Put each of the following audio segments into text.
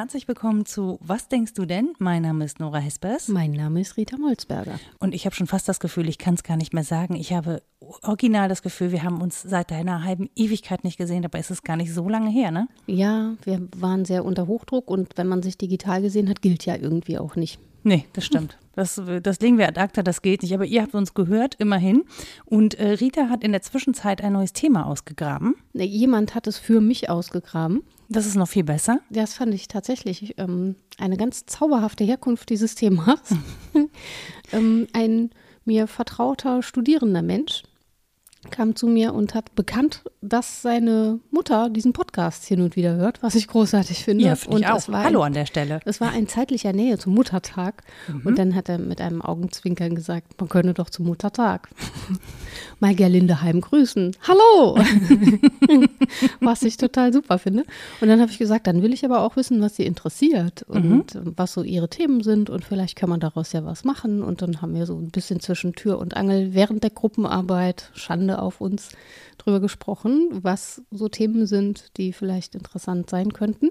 Herzlich willkommen zu Was denkst du denn? Mein Name ist Nora Hespers. Mein Name ist Rita Molzberger. Und ich habe schon fast das Gefühl, ich kann es gar nicht mehr sagen. Ich habe original das Gefühl, wir haben uns seit einer halben Ewigkeit nicht gesehen. Dabei ist es gar nicht so lange her, ne? Ja, wir waren sehr unter Hochdruck und wenn man sich digital gesehen hat, gilt ja irgendwie auch nicht. Nee, das stimmt. Das legen wir ad acta, das geht nicht. Aber ihr habt uns gehört, immerhin. Und Rita hat in der Zwischenzeit ein neues Thema ausgegraben. Jemand hat es für mich ausgegraben. Das ist noch viel besser. Das fand ich tatsächlich eine ganz zauberhafte Herkunft dieses Themas. Ein mir vertrauter studierender Mensch kam zu mir und hat bekannt, dass seine Mutter diesen Podcast hin und wieder hört, was ich großartig finde. Ja, finde ich auch. Hallo an der Stelle. Es war in zeitlicher Nähe zum Muttertag und dann hat er mit einem Augenzwinkern gesagt, man könne doch zum Muttertag mal Gerlinde Heim grüßen. Hallo! Was ich total super finde. Und dann habe ich gesagt, dann will ich aber auch wissen, was sie interessiert und was so ihre Themen sind und vielleicht kann man daraus ja was machen. Und dann haben wir so ein bisschen zwischen Tür und Angel während der Gruppenarbeit, Schande auf uns, drüber gesprochen, was so Themen sind, die vielleicht interessant sein könnten.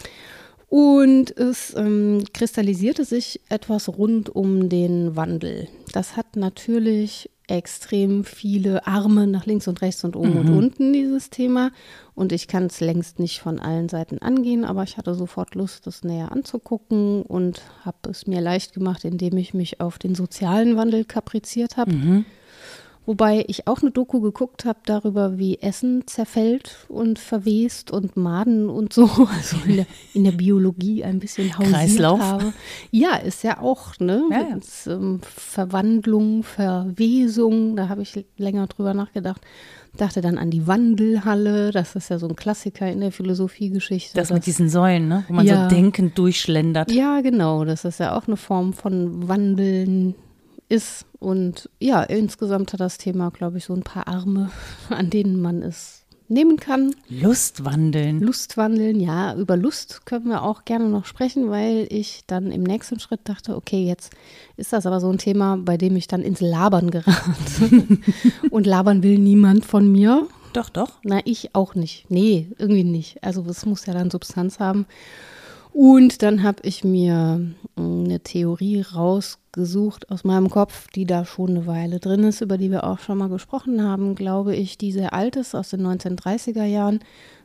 Und es kristallisierte sich etwas rund um den Wandel. Das hat natürlich extrem viele Arme nach links und rechts und oben und unten, dieses Thema. Und ich kann es längst nicht von allen Seiten angehen, aber ich hatte sofort Lust, das näher anzugucken und habe es mir leicht gemacht, indem ich mich auf den sozialen Wandel kapriziert habe. Wobei ich auch eine Doku geguckt habe darüber, wie Essen zerfällt und verwest und Maden und so, also in der Biologie ein bisschen hausiert Kreislauf. habe. Ja, ist ja auch, ne? Ja. Das, Verwandlung, Verwesung, da habe ich länger drüber nachgedacht. Dachte dann an die Wandelhalle, das ist ja so ein Klassiker in der Philosophiegeschichte. Das mit diesen Säulen, ne? Wo man so denkend durchschlendert. Ja, genau, das ist ja auch eine Form von Wandeln ist. Und ja, insgesamt hat das Thema, glaube ich, so ein paar Arme, an denen man es nehmen kann. Lustwandeln, ja, über Lust können wir auch gerne noch sprechen, weil ich dann im nächsten Schritt dachte, okay, jetzt ist das aber so ein Thema, bei dem ich dann ins Labern gerate. Und labern will niemand von mir. Doch. Na, ich auch nicht. Nee, irgendwie nicht. Also es muss ja dann Substanz haben. Und dann habe ich mir eine Theorie rausgesucht aus meinem Kopf, die da schon eine Weile drin ist, über die wir auch schon mal gesprochen haben, glaube ich, die sehr alt ist, aus den 1930er Jahren,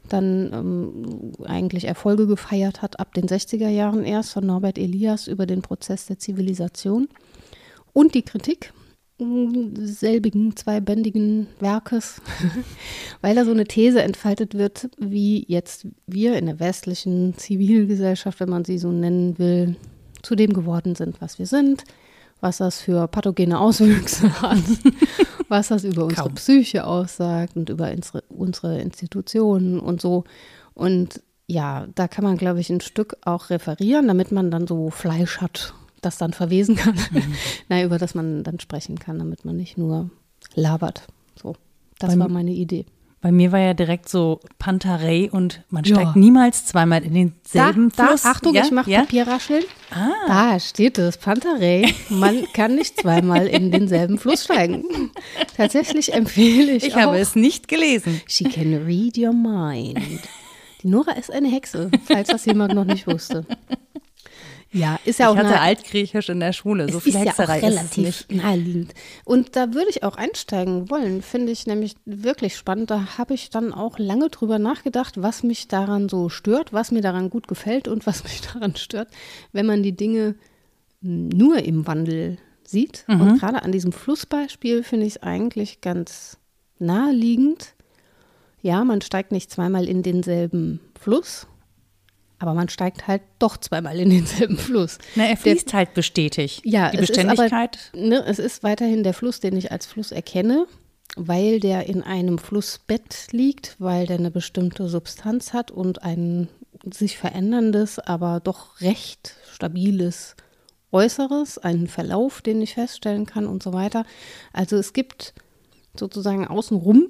dann eigentlich Erfolge gefeiert hat, ab den 60er Jahren erst, von Norbert Elias über den Prozess der Zivilisation. Und die Kritik selbigen zweibändigen Werkes, weil da so eine These entfaltet wird, wie jetzt wir in der westlichen Zivilgesellschaft, wenn man sie so nennen will, zu dem geworden sind, was wir sind, was das für pathogene Auswüchse hat, was das über unsere Psyche aussagt und über unsere Institutionen und so. Und ja, da kann man, glaube ich, ein Stück auch referieren, damit man dann so Fleisch hat, das dann verwesen kann, über das man dann sprechen kann, damit man nicht nur labert. So, das war meine Idee. Bei mir war ja direkt so Pantarei und man steigt niemals zweimal in denselben Fluss. Achtung, ich mache Papierrascheln. Da steht es, Pantarei, man kann nicht zweimal in denselben Fluss steigen. Tatsächlich empfehle ich auch. Ich habe es nicht gelesen. She can read your mind. Die Nora ist eine Hexe, falls das jemand noch nicht wusste. Ja, ist ja auch ich hatte Altgriechisch in der Schule, so viel Hexerei ist ja auch relativ naheliegend. Und da würde ich auch einsteigen wollen, finde ich nämlich wirklich spannend. Da habe ich dann auch lange drüber nachgedacht, was mich daran so stört, was mir daran gut gefällt und was mich daran stört, wenn man die Dinge nur im Wandel sieht. Und gerade an diesem Flussbeispiel finde ich es eigentlich ganz naheliegend. Ja, man steigt nicht zweimal in denselben Fluss, aber man steigt halt doch zweimal in denselben Fluss. Na, er fließt halt bestätigt. Ja, die Beständigkeit. Es ist weiterhin der Fluss, den ich als Fluss erkenne, weil der in einem Flussbett liegt, weil der eine bestimmte Substanz hat und ein sich veränderndes, aber doch recht stabiles Äußeres, einen Verlauf, den ich feststellen kann und so weiter. Also es gibt sozusagen außenrum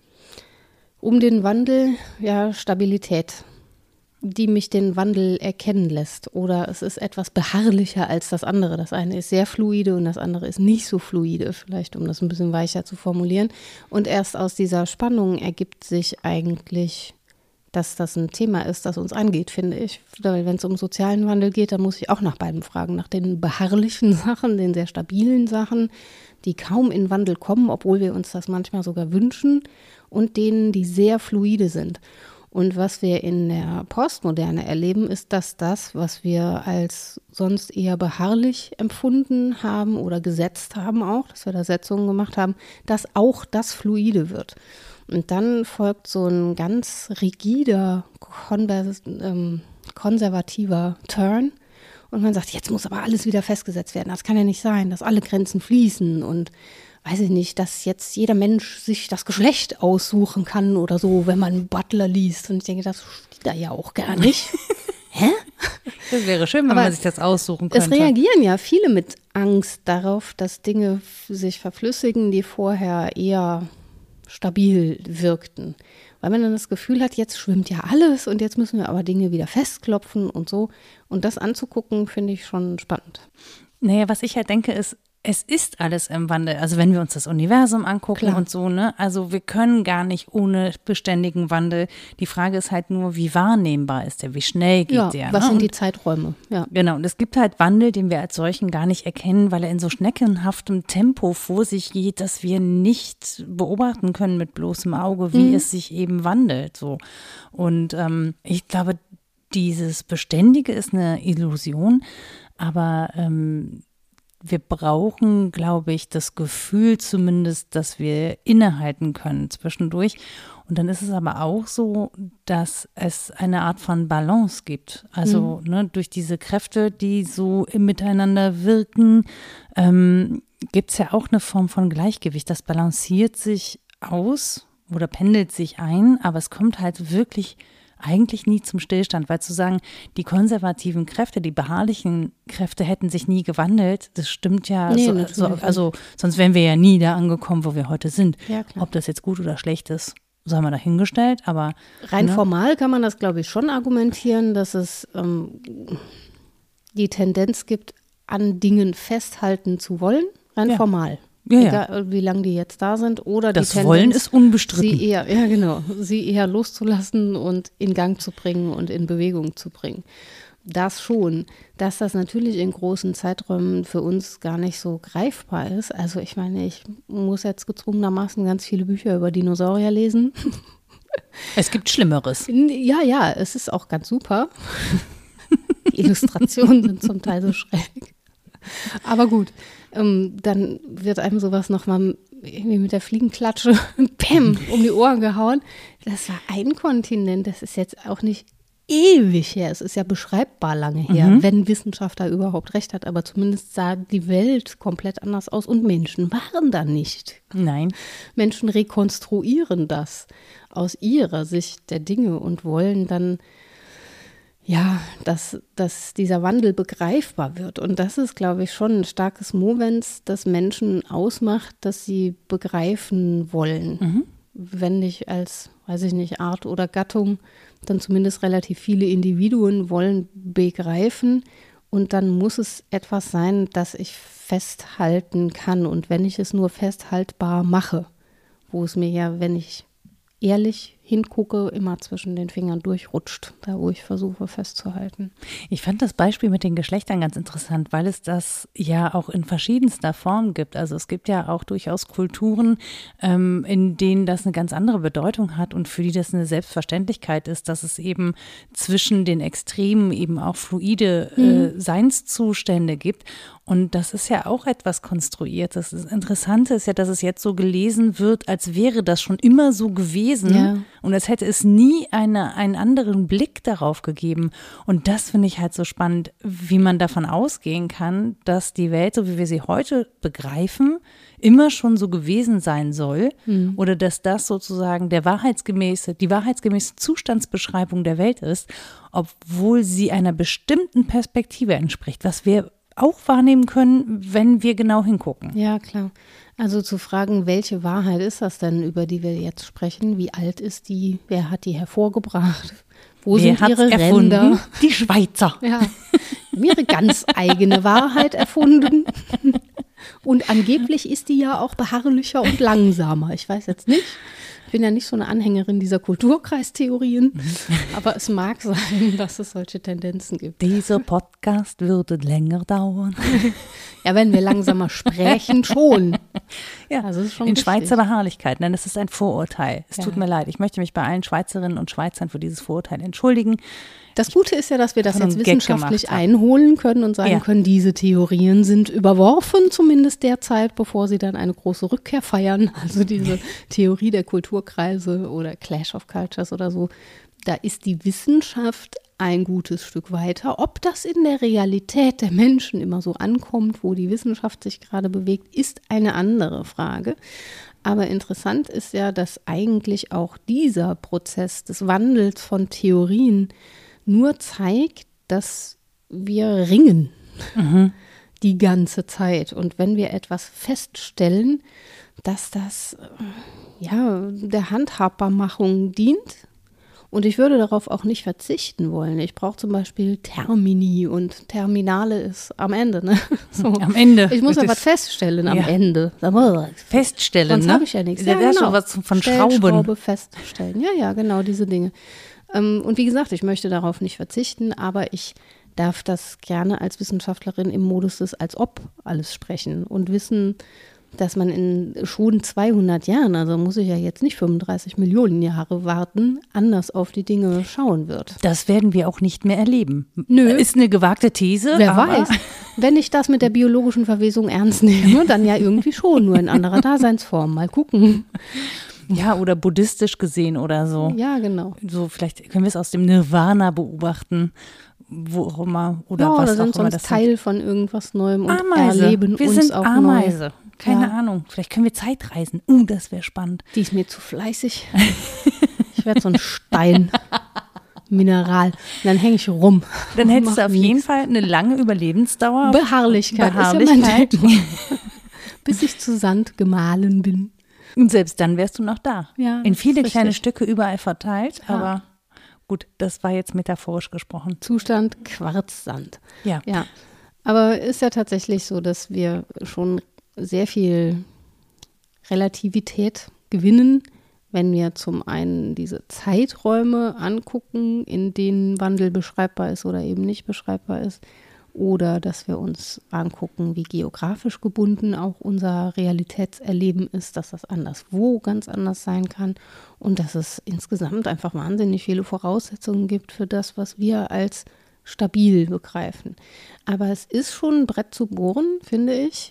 um den Wandel Stabilität, die mich den Wandel erkennen lässt. Oder es ist etwas beharrlicher als das andere. Das eine ist sehr fluide und das andere ist nicht so fluide, vielleicht um das ein bisschen weicher zu formulieren. Und erst aus dieser Spannung ergibt sich eigentlich dass das ein Thema ist, das uns angeht, finde ich. Weil wenn es um sozialen Wandel geht, dann muss ich auch nach beiden fragen, nach den beharrlichen Sachen, den sehr stabilen Sachen, die kaum in Wandel kommen, obwohl wir uns das manchmal sogar wünschen, und denen, die sehr fluide sind. Und was wir in der Postmoderne erleben, ist, dass das, was wir als sonst eher beharrlich empfunden haben oder gesetzt haben auch, dass wir da Setzungen gemacht haben, dass auch das fluide wird. Und dann folgt so ein ganz rigider, konservativer Turn. Und man sagt, jetzt muss aber alles wieder festgesetzt werden. Das kann ja nicht sein, dass alle Grenzen fließen und weiß ich nicht, dass jetzt jeder Mensch sich das Geschlecht aussuchen kann oder so, wenn man Butler liest. Und ich denke, das steht da ja auch gar nicht. Hä? Das wäre schön, wenn man sich das aussuchen könnte. Es reagieren ja viele mit Angst darauf, dass Dinge sich verflüssigen, die vorher eher stabil wirkten. Weil man dann das Gefühl hat, jetzt schwimmt ja alles und jetzt müssen wir aber Dinge wieder festklopfen und so. Und das anzugucken, finde ich schon spannend. Naja, was ich halt denke, ist, es ist alles im Wandel. Also wenn wir uns das Universum angucken und so, ne? Also wir können gar nicht ohne beständigen Wandel. Die Frage ist halt nur, wie wahrnehmbar ist der, wie schnell geht der. Was ne? sind die Zeiträume? Ja. Genau, und es gibt halt Wandel, den wir als solchen gar nicht erkennen, weil er in so schneckenhaftem Tempo vor sich geht, dass wir nicht beobachten können mit bloßem Auge, wie es sich eben wandelt. So. Und ich glaube, dieses Beständige ist eine Illusion, aber wir brauchen, glaube ich, das Gefühl zumindest, dass wir innehalten können zwischendurch. Und dann ist es aber auch so, dass es eine Art von Balance gibt. Also durch diese Kräfte, die so miteinander wirken, gibt es ja auch eine Form von Gleichgewicht. Das balanciert sich aus oder pendelt sich ein, aber es kommt halt wirklich eigentlich nie zum Stillstand, weil zu sagen, die konservativen Kräfte, die beharrlichen Kräfte hätten sich nie gewandelt, das stimmt ja, also sonst wären wir ja nie da angekommen, wo wir heute sind. Ja, klar. Ob das jetzt gut oder schlecht ist, sei mal dahingestellt, aber rein formal kann man das, glaube ich, schon argumentieren, dass es die Tendenz gibt, an Dingen festhalten zu wollen, rein formal. Ja, egal wie lange die jetzt da sind, oder das die Tendenz, Wollen ist unbestritten. sie eher loszulassen und in Gang zu bringen und in Bewegung zu bringen. Das schon, dass das natürlich in großen Zeiträumen für uns gar nicht so greifbar ist. Also ich meine, ich muss jetzt gezwungenermaßen ganz viele Bücher über Dinosaurier lesen. Es gibt Schlimmeres. Ja, es ist auch ganz super. Die Illustrationen sind zum Teil so schräg. Aber gut, dann wird einem sowas nochmal irgendwie mit der Fliegenklatsche Pam um die Ohren gehauen. Das war ein Kontinent, das ist jetzt auch nicht ewig her. Es ist ja beschreibbar lange her, wenn Wissenschaft da überhaupt recht hat. Aber zumindest sah die Welt komplett anders aus und Menschen waren da nicht. Nein. Menschen rekonstruieren das aus ihrer Sicht der Dinge und wollen dann dass dieser Wandel begreifbar wird. Und das ist, glaube ich, schon ein starkes Movens, das Menschen ausmacht, dass sie begreifen wollen. Wenn nicht als, weiß ich nicht, Art oder Gattung, dann zumindest relativ viele Individuen wollen begreifen. Und dann muss es etwas sein, das ich festhalten kann. Und wenn ich es nur festhaltbar mache, wo es mir ja, wenn ich ehrlich hingucke, immer zwischen den Fingern durchrutscht, da wo ich versuche festzuhalten. Ich fand das Beispiel mit den Geschlechtern ganz interessant, weil es das ja auch in verschiedenster Form gibt. Also es gibt ja auch durchaus Kulturen, in denen das eine ganz andere Bedeutung hat und für die das eine Selbstverständlichkeit ist, dass es eben zwischen den Extremen eben auch fluide Seinszustände gibt. Und das ist ja auch etwas Konstruiertes. Das Interessante ist ja, dass es jetzt so gelesen wird, als wäre das schon immer so gewesen. Ja. Und als hätte es nie einen anderen Blick darauf gegeben. Und das finde ich halt so spannend, wie man davon ausgehen kann, dass die Welt, so wie wir sie heute begreifen, immer schon so gewesen sein soll. Oder dass das sozusagen die wahrheitsgemäße Zustandsbeschreibung der Welt ist, obwohl sie einer bestimmten Perspektive entspricht, was wir auch wahrnehmen können, wenn wir genau hingucken. Ja, klar. Also zu fragen, welche Wahrheit ist das denn, über die wir jetzt sprechen? Wie alt ist die? Wer hat die hervorgebracht? Wo sind ihre Ränder? Die Schweizer. Ja, ihre ganz eigene Wahrheit erfunden. Und angeblich ist die ja auch beharrlicher und langsamer. Ich weiß jetzt nicht. Ich bin ja nicht so eine Anhängerin dieser Kulturkreistheorien, aber es mag sein, dass es solche Tendenzen gibt. Dieser Podcast würde länger dauern. Ja, wenn wir langsamer sprechen, schon. Ja, also ist schon in richtig. Schweizer Beharrlichkeit. Nein, das ist ein Vorurteil. Es tut Ja. mir leid. Ich möchte mich bei allen Schweizerinnen und Schweizern für dieses Vorurteil entschuldigen. Das Gute ist ja, dass wir das Von einem jetzt Gag wissenschaftlich gemacht haben. einholen können und sagen Ja. können, diese Theorien sind überworfen, zumindest derzeit, bevor sie dann eine große Rückkehr feiern. Also diese Theorie der Kulturkreise oder Clash of Cultures oder so. Da ist die Wissenschaft ein gutes Stück weiter. Ob das in der Realität der Menschen immer so ankommt, wo die Wissenschaft sich gerade bewegt, ist eine andere Frage. Aber interessant ist ja, dass eigentlich auch dieser Prozess des Wandels von Theorien nur zeigt, dass wir ringen die ganze Zeit. Und wenn wir etwas feststellen, dass das der Handhabbarmachung dient, und ich würde darauf auch nicht verzichten wollen. Ich brauche zum Beispiel Termini und Terminale ist am Ende. Ne? So. Am Ende. Ich muss ja was feststellen am Ende. Feststellen, Sonst ne? habe ich ja nichts. Ja, Ja, das ist genau. schon was von Stellschraube Schrauben. feststellen. Ja, genau, diese Dinge. Und wie gesagt, ich möchte darauf nicht verzichten, aber ich darf das gerne als Wissenschaftlerin im Modus des als ob alles sprechen und wissen, dass man in schon 200 Jahren, also muss ich ja jetzt nicht 35 Millionen Jahre warten, anders auf die Dinge schauen wird. Das werden wir auch nicht mehr erleben. Nö. Ist eine gewagte These. Wer aber weiß. Wenn ich das mit der biologischen Verwesung ernst nehme, dann ja irgendwie schon, nur in anderer Daseinsform. Mal gucken. Ja, oder buddhistisch gesehen oder so. Ja, genau. So, vielleicht können wir es aus dem Nirvana beobachten, wo auch immer, oder Ja, was oder sind auch immer sonst das Teil von irgendwas Neuem und Ameise. erleben Wir uns sind auch Ameise. neu. Keine Ja. Ahnung. Vielleicht können wir Zeitreisen. Das wäre spannend. Die ist mir zu fleißig. Ich werde so ein Stein. Mineral. Und dann hänge ich rum. Dann hättest Mach du auf nichts. jeden Fall eine lange Überlebensdauer. Beharrlichkeit. Beharrlichkeit. Ist ja mein Thema. Bis ich zu Sand gemahlen bin. Und selbst dann wärst du noch da. Ja, In das viele ist kleine richtig. Stücke überall verteilt. Ja. Aber gut, das war jetzt metaphorisch gesprochen. Zustand Quarzsand. Ja. Ja. Aber ist ja tatsächlich so, dass wir schon sehr viel Relativität gewinnen, wenn wir zum einen diese Zeiträume angucken, in denen Wandel beschreibbar ist oder eben nicht beschreibbar ist, oder dass wir uns angucken, wie geografisch gebunden auch unser Realitätserleben ist, dass das anderswo ganz anders sein kann und dass es insgesamt einfach wahnsinnig viele Voraussetzungen gibt für das, was wir als stabil begreifen. Aber es ist schon ein Brett zu bohren, finde ich,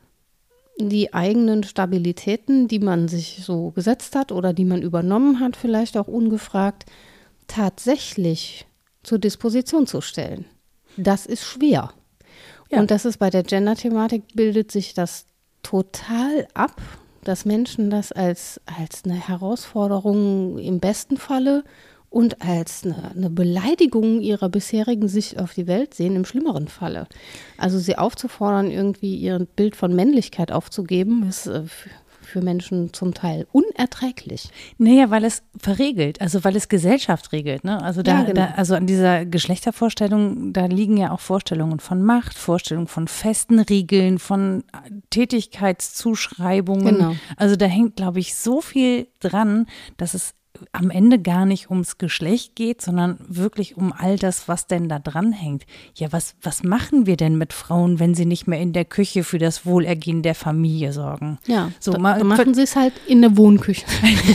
die eigenen Stabilitäten, die man sich so gesetzt hat oder die man übernommen hat, vielleicht auch ungefragt, tatsächlich zur Disposition zu stellen. Das ist schwer. Ja. Und das ist bei der Gender-Thematik, bildet sich das total ab, dass Menschen das als eine Herausforderung im besten Falle und als eine Beleidigung ihrer bisherigen Sicht auf die Welt sehen, im schlimmeren Falle. Also sie aufzufordern, irgendwie ihr Bild von Männlichkeit aufzugeben, ist für Menschen zum Teil unerträglich. Naja, weil es verregelt, also weil es Gesellschaft regelt. Ne? Also, Ja, genau. also an dieser Geschlechtervorstellung, da liegen ja auch Vorstellungen von Macht, Vorstellungen von festen Regeln, von Tätigkeitszuschreibungen. Genau. Also da hängt, glaube ich, so viel dran, dass es am Ende gar nicht ums Geschlecht geht, sondern wirklich um all das, was denn da dran hängt. Ja, was machen wir denn mit Frauen, wenn sie nicht mehr in der Küche für das Wohlergehen der Familie sorgen? Ja, So, da machen sie es halt in der Wohnküche.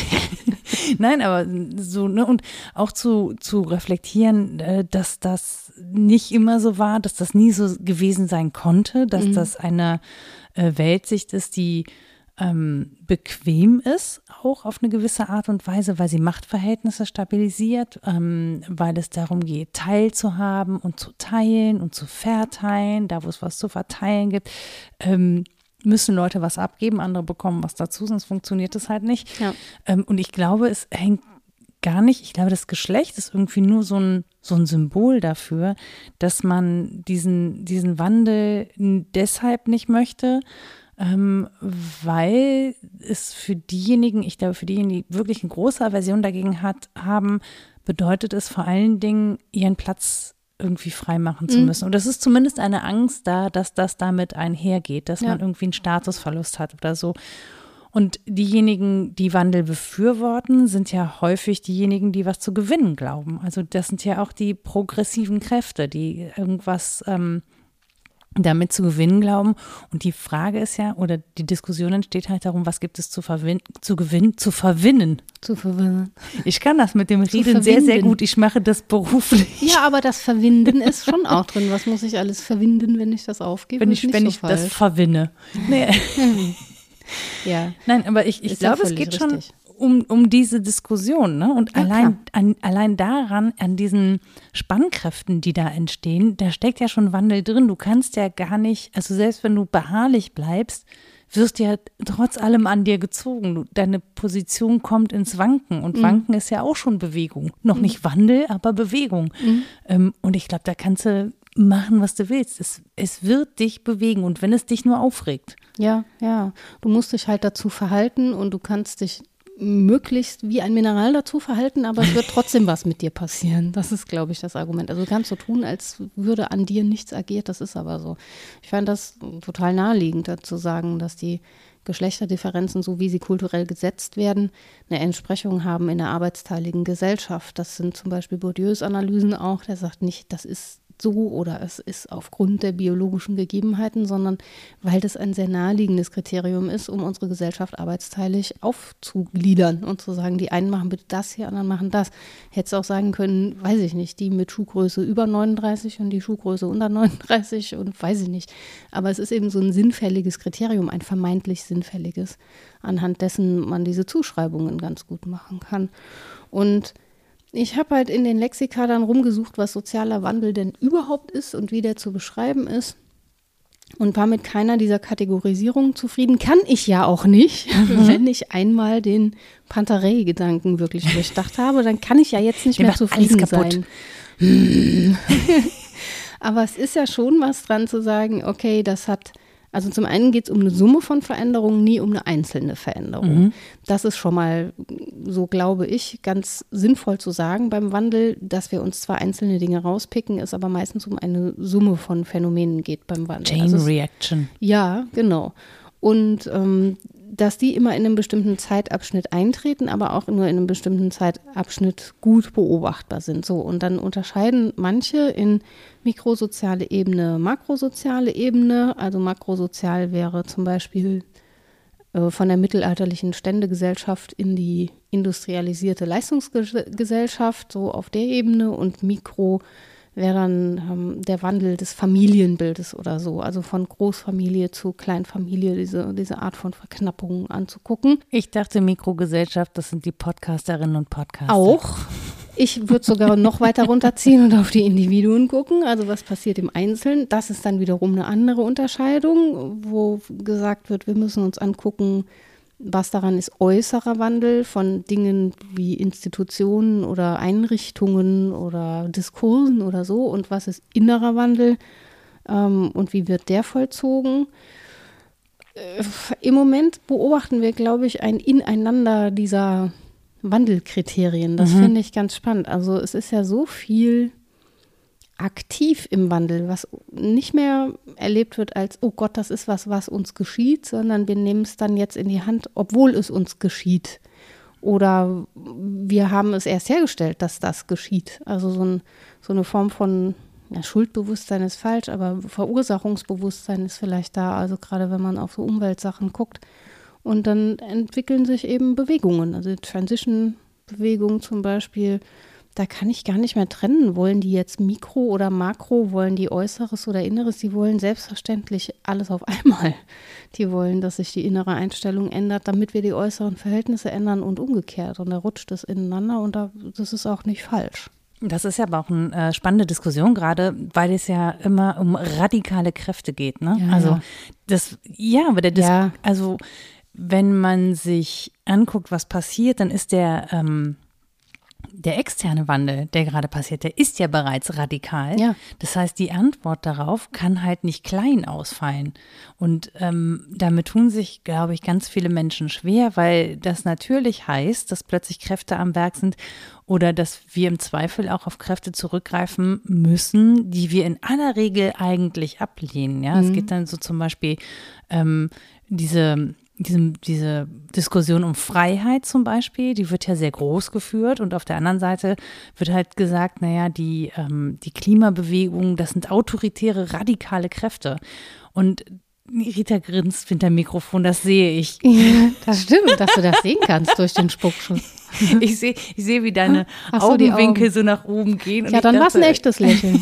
Nein, aber so, ne, und auch zu reflektieren, dass das nicht immer so war, dass das nie so gewesen sein konnte, dass das eine Weltsicht ist, die bequem ist, auch auf eine gewisse Art und Weise, weil sie Machtverhältnisse stabilisiert, weil es darum geht, teilzuhaben und zu teilen und zu verteilen, da wo es was zu verteilen gibt, müssen Leute was abgeben, andere bekommen was dazu, sonst funktioniert das halt nicht. Ja. Und ich glaube, es hängt gar nicht, ich glaube, das Geschlecht ist irgendwie nur so ein Symbol dafür, dass man diesen Wandel deshalb nicht möchte, weil es für diejenigen, ich glaube, für diejenigen, die wirklich eine große Aversion dagegen haben, bedeutet es vor allen Dingen, ihren Platz irgendwie freimachen zu müssen. Und das ist zumindest eine Angst da, dass das damit einhergeht, dass man irgendwie einen Statusverlust hat oder so. Und diejenigen, die Wandel befürworten, sind ja häufig diejenigen, die was zu gewinnen glauben. Also das sind ja auch die progressiven Kräfte, die irgendwas damit zu gewinnen glauben. Und die Frage ist ja, oder die Diskussion entsteht halt darum, was gibt es zu verwinnen. Ich kann das mit dem Reden sehr, sehr gut. Ich mache das beruflich. Ja, aber das Verwinden ist schon auch drin. Was muss ich alles verwinden, wenn ich das aufgebe? Wenn ich das verwinne. Nee. Ja. Nein, aber ich glaube, es geht schon um diese Diskussion, ne? Und allein daran, an diesen Spannkräften, die da entstehen, da steckt ja schon Wandel drin. Du kannst ja gar nicht, also selbst wenn du beharrlich bleibst, wirst ja trotz allem an dir gezogen. Deine Position kommt ins Wanken und Wanken ist ja auch schon Bewegung. Noch nicht Wandel, aber Bewegung. Und ich glaube, da kannst du machen, was du willst. Es wird dich bewegen und wenn es dich nur aufregt. Ja. Du musst dich halt dazu verhalten und du kannst dich möglichst wie ein Mineral dazu verhalten, aber es wird trotzdem was mit dir passieren. Das ist, glaube ich, das Argument. Also du kannst so tun, als würde an dir nichts agiert, das ist aber so. Ich fand das total naheliegend, dazu sagen, dass die Geschlechterdifferenzen, so wie sie kulturell gesetzt werden, eine Entsprechung haben in der arbeitsteiligen Gesellschaft. Das sind zum Beispiel Bourdieus Analysen auch, der sagt nicht, das ist so oder es ist aufgrund der biologischen Gegebenheiten, sondern weil das ein sehr naheliegendes Kriterium ist, um unsere Gesellschaft arbeitsteilig aufzugliedern und zu sagen, die einen machen bitte das, die anderen machen das. Hättest auch sagen können, weiß ich nicht, die mit Schuhgröße über 39 und die Schuhgröße unter 39 und weiß ich nicht. Aber es ist eben so ein sinnfälliges Kriterium, ein vermeintlich sinnfälliges, anhand dessen man diese Zuschreibungen ganz gut machen kann. Und ich habe halt in den Lexika dann rumgesucht, was sozialer Wandel denn überhaupt ist und wie der zu beschreiben ist und war mit keiner dieser Kategorisierungen zufrieden. Kann ich ja auch nicht. Wenn ich einmal den Pantarei-Gedanken wirklich durchdacht habe, dann kann ich ja jetzt nicht mehr zufrieden sein. Aber es ist ja schon was dran zu sagen, okay, das hat, also zum einen geht es um eine Summe von Veränderungen, nie um eine einzelne Veränderung. Das ist schon mal, so glaube ich, ganz sinnvoll zu sagen beim Wandel, dass wir uns zwar einzelne Dinge rauspicken, es aber meistens um eine Summe von Phänomenen geht beim Wandel. Chain Reaction. Ja, genau. Und dass die immer in einem bestimmten Zeitabschnitt eintreten, aber auch nur in einem bestimmten Zeitabschnitt gut beobachtbar sind. So, und dann unterscheiden manche in mikrosoziale Ebene, makrosoziale Ebene. Also makrosozial wäre zum Beispiel von der mittelalterlichen Ständegesellschaft in die industrialisierte Leistungsgesellschaft, so auf der Ebene, und Mikro wäre dann der Wandel des Familienbildes oder so, also von Großfamilie zu Kleinfamilie, diese Art von Verknappung anzugucken. Ich dachte, Mikrogesellschaft, das sind die Podcasterinnen und Podcaster. Auch. Ich würde sogar noch weiter runterziehen und auf die Individuen gucken, also was passiert im Einzelnen. Das ist dann wiederum eine andere Unterscheidung, wo gesagt wird, wir müssen uns angucken, was daran ist äußerer Wandel von Dingen wie Institutionen oder Einrichtungen oder Diskursen oder so, und was ist innerer Wandel und wie wird der vollzogen. Im Moment beobachten wir, glaube ich, ein Ineinander dieser Wandelkriterien. Das finde ich ganz spannend. Also es ist ja so viel aktiv im Wandel, was nicht mehr erlebt wird als, oh Gott, das ist was uns geschieht, sondern wir nehmen es dann jetzt in die Hand, obwohl es uns geschieht. Oder wir haben es erst hergestellt, dass das geschieht. Also so eine Form von, ja, Schuldbewusstsein ist falsch, aber Verursachungsbewusstsein ist vielleicht da, also gerade wenn man auf so Umweltsachen guckt. Und dann entwickeln sich eben Bewegungen, also Transition-Bewegung zum Beispiel. Da kann ich gar nicht mehr trennen. Wollen die jetzt Mikro oder Makro? Wollen die Äußeres oder Inneres? Die wollen selbstverständlich alles auf einmal. Die wollen, dass sich die innere Einstellung ändert, damit wir die äußeren Verhältnisse ändern und umgekehrt. Und da rutscht es ineinander und das ist auch nicht falsch. Das ist ja aber auch eine spannende Diskussion, gerade weil es ja immer um radikale Kräfte geht. Ne? Ja, also ja. Also wenn man sich anguckt, was passiert, dann ist der externe Wandel, der gerade passiert, der ist ja bereits radikal. Ja. Das heißt, die Antwort darauf kann halt nicht klein ausfallen. Und damit tun sich, glaube ich, ganz viele Menschen schwer, weil das natürlich heißt, dass plötzlich Kräfte am Werk sind oder dass wir im Zweifel auch auf Kräfte zurückgreifen müssen, die wir in aller Regel eigentlich ablehnen. Ja, es geht dann so zum Beispiel diese diese Diskussion um Freiheit zum Beispiel, die wird ja sehr groß geführt und auf der anderen Seite wird halt gesagt, naja, die Klimabewegung, das sind autoritäre, radikale Kräfte. Und Rita grinst hinter dem Mikrofon, das sehe ich. Ja, das stimmt, dass du das sehen kannst durch den Spuckschuss. Ich sehe, wie deine Augenwinkel so nach oben gehen. Und ja, dann war es ein echtes Lächeln.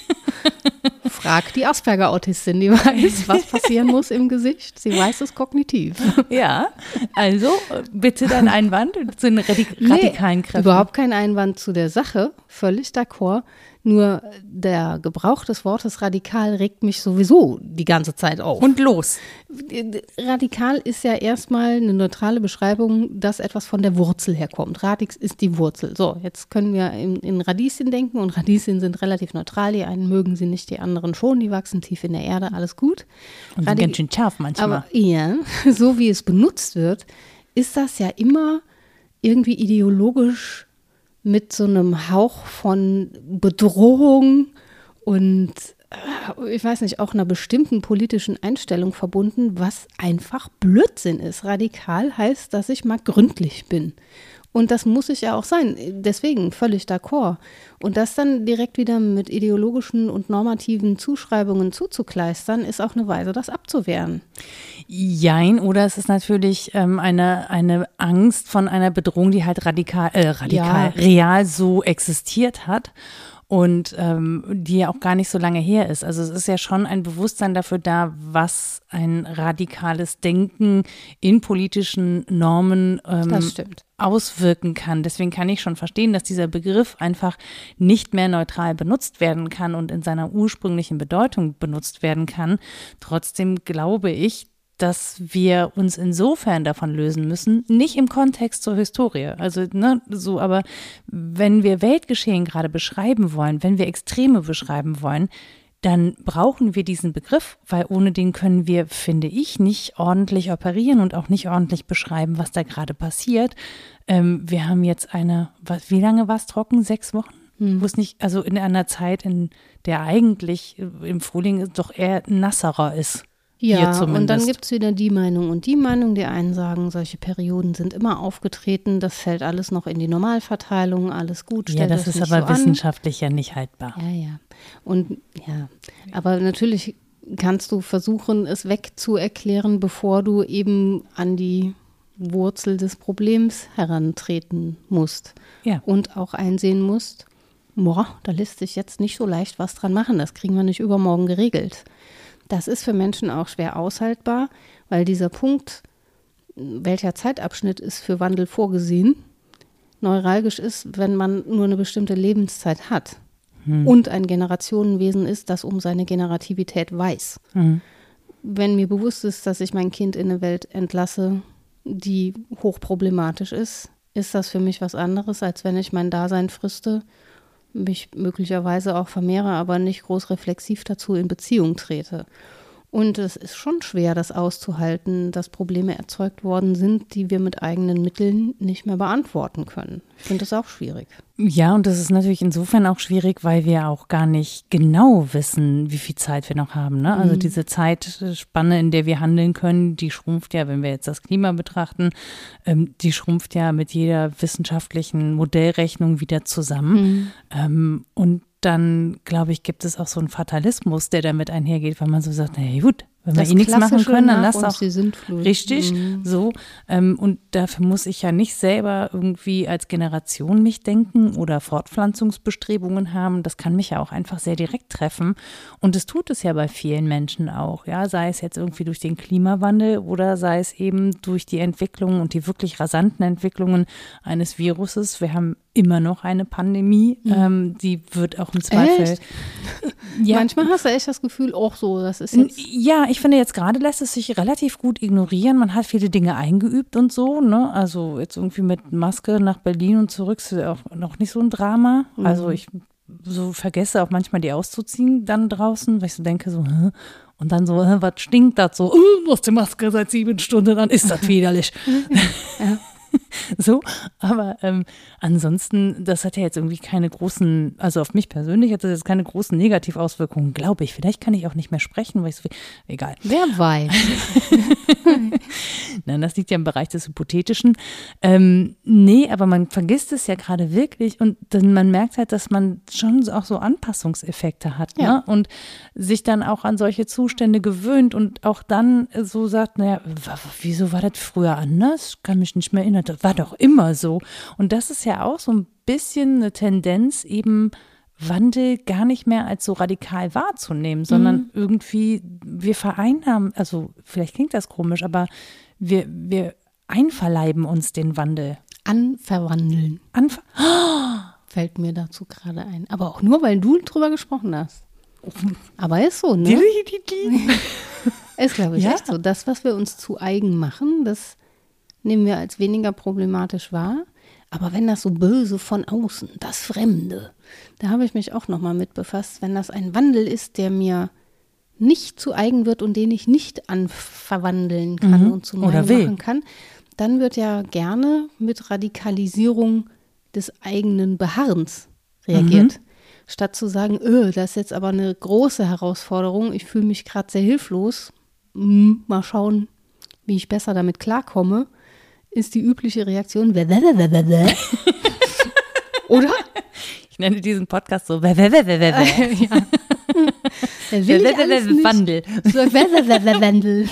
Frag die Asperger-Autistin, die weiß, was passieren muss im Gesicht. Sie weiß es kognitiv. Ja, also bitte dein Einwand zu den radikalen Kräften. Überhaupt kein Einwand zu der Sache, völlig d'accord. Nur der Gebrauch des Wortes radikal regt mich sowieso die ganze Zeit auf. Und los. Radikal ist ja erstmal eine neutrale Beschreibung, dass etwas von der Wurzel herkommt. Radix ist die Wurzel. So, jetzt können wir in Radieschen denken und Radieschen sind relativ neutral. Die einen mögen sie nicht, die anderen schon. Die wachsen tief in der Erde, alles gut. Und sind ganz schön scharf manchmal. Aber ja, so wie es benutzt wird, ist das ja immer irgendwie ideologisch mit so einem Hauch von Bedrohung und ich weiß nicht, auch einer bestimmten politischen Einstellung verbunden, was einfach Blödsinn ist. Radikal heißt, dass ich mal gründlich bin. Und das muss ich ja auch sein. Deswegen völlig d'accord. Und das dann direkt wieder mit ideologischen und normativen Zuschreibungen zuzukleistern, ist auch eine Weise, das abzuwehren. Jein, oder es ist natürlich eine Angst von einer Bedrohung, die halt real so existiert hat. Und die ja auch gar nicht so lange her ist. Also es ist ja schon ein Bewusstsein dafür da, was ein radikales Denken in politischen Normen auswirken kann. Deswegen kann ich schon verstehen, dass dieser Begriff einfach nicht mehr neutral benutzt werden kann und in seiner ursprünglichen Bedeutung benutzt werden kann. Trotzdem glaube ich, dass wir uns insofern davon lösen müssen, nicht im Kontext zur Historie. Also, aber wenn wir Weltgeschehen gerade beschreiben wollen, wenn wir Extreme beschreiben wollen, dann brauchen wir diesen Begriff, weil ohne den können wir, finde ich, nicht ordentlich operieren und auch nicht ordentlich beschreiben, was da gerade passiert. Wir haben jetzt wie lange war es trocken? 6 Wochen? Wo es nicht, also in einer Zeit, in der eigentlich im Frühling doch eher nasserer ist. Ja, und dann gibt es wieder die Meinung und die Meinung. Die einen sagen, solche Perioden sind immer aufgetreten, das fällt alles noch in die Normalverteilung, alles gut. Ja, das ist aber wissenschaftlich ja nicht haltbar. Ja. Und ja, aber natürlich kannst du versuchen, es wegzuerklären, bevor du eben an die Wurzel des Problems herantreten musst. Ja. Und auch einsehen musst, da lässt sich jetzt nicht so leicht was dran machen, das kriegen wir nicht übermorgen geregelt. Das ist für Menschen auch schwer aushaltbar, weil dieser Punkt, welcher Zeitabschnitt ist für Wandel vorgesehen, neuralgisch ist, wenn man nur eine bestimmte Lebenszeit hat und ein Generationenwesen ist, das um seine Generativität weiß. Wenn mir bewusst ist, dass ich mein Kind in eine Welt entlasse, die hochproblematisch ist das für mich was anderes, als wenn ich mein Dasein friste, mich möglicherweise auch vermehre, aber nicht groß reflexiv dazu in Beziehung trete. Und es ist schon schwer, das auszuhalten, dass Probleme erzeugt worden sind, die wir mit eigenen Mitteln nicht mehr beantworten können. Ich finde das auch schwierig. Ja, und das ist natürlich insofern auch schwierig, weil wir auch gar nicht genau wissen, wie viel Zeit wir noch haben. Ne? Also diese Zeitspanne, in der wir handeln können, die schrumpft ja, wenn wir jetzt das Klima betrachten, die schrumpft ja mit jeder wissenschaftlichen Modellrechnung wieder zusammen. Und dann, glaube ich, gibt es auch so einen Fatalismus, der damit einhergeht, weil man so sagt, na gut, wenn wir nichts machen können, dann lass auch richtig so. Und dafür muss ich ja nicht selber irgendwie als Generation mich denken oder Fortpflanzungsbestrebungen haben. Das kann mich ja auch einfach sehr direkt treffen. Und es tut es ja bei vielen Menschen auch, ja, sei es jetzt irgendwie durch den Klimawandel oder sei es eben durch die Entwicklungen und die wirklich rasanten Entwicklungen eines Viruses. Wir haben immer noch eine Pandemie, die wird auch im Zweifel. Echt? Ja. Manchmal hast du echt das Gefühl, auch so, das ist jetzt. Ja, ich finde jetzt gerade lässt es sich relativ gut ignorieren. Man hat viele Dinge eingeübt und so, ne? Also jetzt irgendwie mit Maske nach Berlin und zurück ist auch noch nicht so ein Drama. Also ich so vergesse auch manchmal die auszuziehen dann draußen, weil ich so denke so, und dann so, was stinkt das so? Du hast die Maske seit 7 Stunden, dann ist das widerlich. Ja. So, aber ansonsten, das hat ja jetzt irgendwie keine großen, also auf mich persönlich hat das jetzt keine großen Negativauswirkungen, glaube ich. Vielleicht kann ich auch nicht mehr sprechen, weil ich so, egal. Wer weiß. Nein, das liegt ja im Bereich des Hypothetischen. Nee, aber man vergisst es ja gerade wirklich und dann, man merkt halt, dass man schon auch so Anpassungseffekte hat, Ja. ne? Und sich dann auch an solche Zustände gewöhnt und auch dann so sagt, naja, wieso war das früher anders? Kann mich nicht mehr erinnern, das war doch immer so. Und das ist ja auch so ein bisschen eine Tendenz, eben Wandel gar nicht mehr als so radikal wahrzunehmen, sondern irgendwie, wir vereinnahmen, also vielleicht klingt das komisch, aber wir einverleiben uns den Wandel. Anverwandeln. Fällt mir dazu gerade ein. Aber auch nur, weil du drüber gesprochen hast. Aber ist so, ne? Ist, glaube ich, Ja. echt so. Das, was wir uns zu eigen machen, das nehmen wir als weniger problematisch wahr. Aber wenn das so böse von außen, das Fremde, da habe ich mich auch nochmal mit befasst, wenn das ein Wandel ist, der mir nicht zu eigen wird und den ich nicht anverwandeln kann und zu Oder meinem will. machen kann, dann wird ja gerne mit Radikalisierung des eigenen Beharrens reagiert. Statt zu sagen, das ist jetzt aber eine große Herausforderung, ich fühle mich gerade sehr hilflos, mal schauen, wie ich besser damit klarkomme, ist die übliche Reaktion, oder? Ich nenne diesen Podcast so Ja. Will ich alles nicht. Wandel. So, Wandel.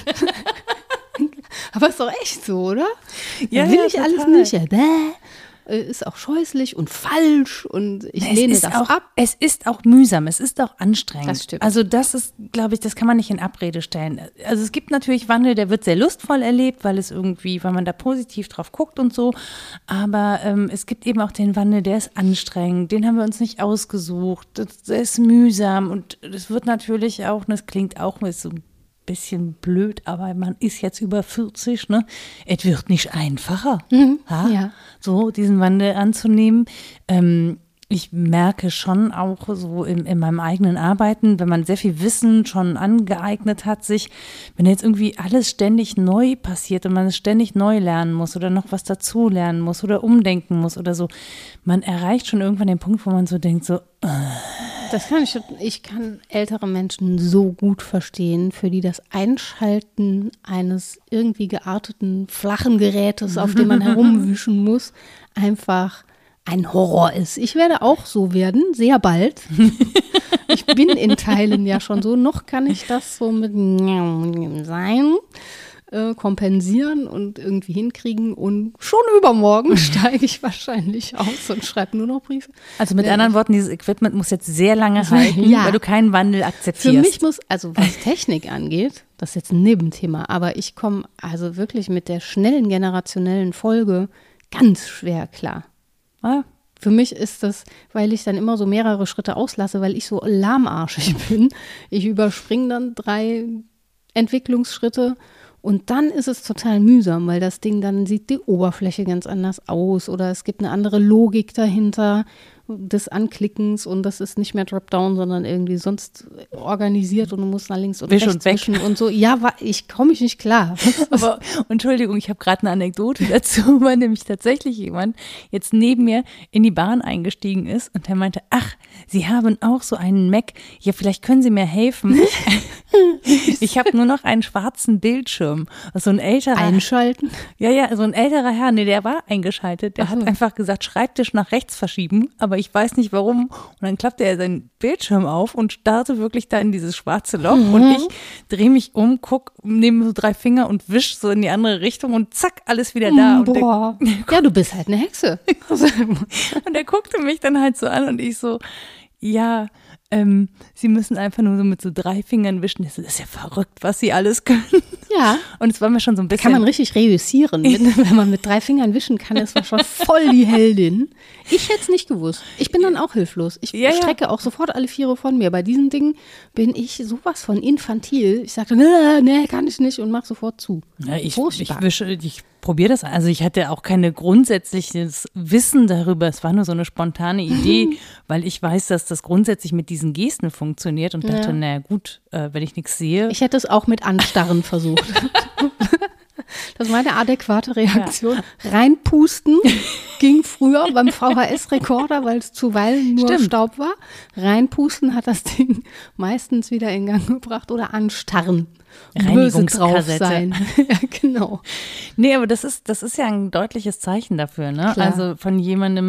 Aber ist doch echt so, oder? Ja, Will ja, ich alles total. nicht. Ist auch scheußlich und falsch und ich lehne das ab. Es ist auch mühsam, es ist auch anstrengend. Das stimmt. Also das ist, glaube ich, das kann man nicht in Abrede stellen. Also es gibt natürlich Wandel, der wird sehr lustvoll erlebt, weil man da positiv drauf guckt und so. Aber es gibt eben auch den Wandel, der ist anstrengend, den haben wir uns nicht ausgesucht. Der ist mühsam und es wird natürlich auch, und das klingt auch so ein bisschen blöd, aber man ist jetzt über 40, ne? Es wird nicht einfacher, ja. so diesen Wandel anzunehmen. Ich merke schon auch so in meinem eigenen Arbeiten, wenn man sehr viel Wissen schon angeeignet hat, wenn jetzt irgendwie alles ständig neu passiert und man es ständig neu lernen muss oder noch was dazu lernen muss oder umdenken muss oder so, man erreicht schon irgendwann den Punkt, wo man so denkt, so, Das kann ich kann ältere Menschen so gut verstehen, für die das Einschalten eines irgendwie gearteten, flachen Gerätes, auf dem man herumwischen muss, einfach ein Horror ist. Ich werde auch so werden, sehr bald. Ich bin in Teilen ja schon so, noch kann ich das so mit sein, kompensieren und irgendwie hinkriegen und schon übermorgen steige ich wahrscheinlich aus und schreibe nur noch Briefe. also mit anderen Worten, dieses Equipment muss jetzt sehr lange halten, Ja. weil du keinen Wandel akzeptierst. Für mich muss, also was Technik angeht, das ist jetzt ein Nebenthema, aber ich komme also wirklich mit der schnellen generationellen Folge ganz schwer klar. Ah, Für mich ist das, weil ich dann immer so mehrere Schritte auslasse, weil ich so lahmarschig bin. Ich überspringe dann 3 Entwicklungsschritte und dann ist es total mühsam, weil das Ding, dann sieht die Oberfläche ganz anders aus oder es gibt eine andere Logik dahinter des Anklickens und das ist nicht mehr Dropdown, sondern irgendwie sonst organisiert und du musst nach links und Wisch rechts und weg. wischen und so. Ja, ich komme nicht klar. aber Entschuldigung, ich habe gerade eine Anekdote dazu, weil nämlich tatsächlich jemand jetzt neben mir in die Bahn eingestiegen ist und der meinte, ach, Sie haben auch so einen Mac, ja, vielleicht können Sie mir helfen. Ich habe nur noch einen schwarzen Bildschirm. So ein älterer, Einschalten. so ein älterer Herr, nee, der war eingeschaltet, der hat einfach gesagt, Schreibtisch nach rechts verschieben, aber ich weiß nicht warum. Und dann klappte er seinen Bildschirm auf und starrte wirklich da in dieses schwarze Loch und ich drehe mich um, nehme so 3 Finger und wisch so in die andere Richtung und zack, alles wieder da. Und Boah. Ja, du bist halt eine Hexe. und er guckte mich dann halt so an und ich so, ja, Sie müssen einfach nur so mit so 3 Fingern wischen. Das ist ja verrückt, was Sie alles können. Ja. Und es war mir schon so ein bisschen. Kann man richtig reüssieren. Wenn man mit 3 Fingern wischen kann, ist man schon voll die Heldin. Ich hätte es nicht gewusst. Ich bin dann auch hilflos. Ich strecke auch sofort alle 4 von mir. Bei diesen Dingen bin ich sowas von infantil. Ich sage, nee, kann ich nicht und mache sofort zu. Ja, ich probiere das. Also ich hatte auch keine grundsätzliches Wissen darüber. Es war nur so eine spontane Idee, weil ich weiß, dass das grundsätzlich mit diesen Gesten funktioniert und dachte, naja gut, wenn ich nichts sehe. Ich hätte es auch mit Anstarren versucht. Das war eine adäquate Reaktion. Ja. Reinpusten ging früher beim VHS-Rekorder, weil es zuweilen nur Staub war. Reinpusten hat das Ding meistens wieder in Gang gebracht oder anstarren. Böse drauf sein. Ja, genau. Nee, aber das ist ja ein deutliches Zeichen dafür, ne? Klar. Also von jemandem,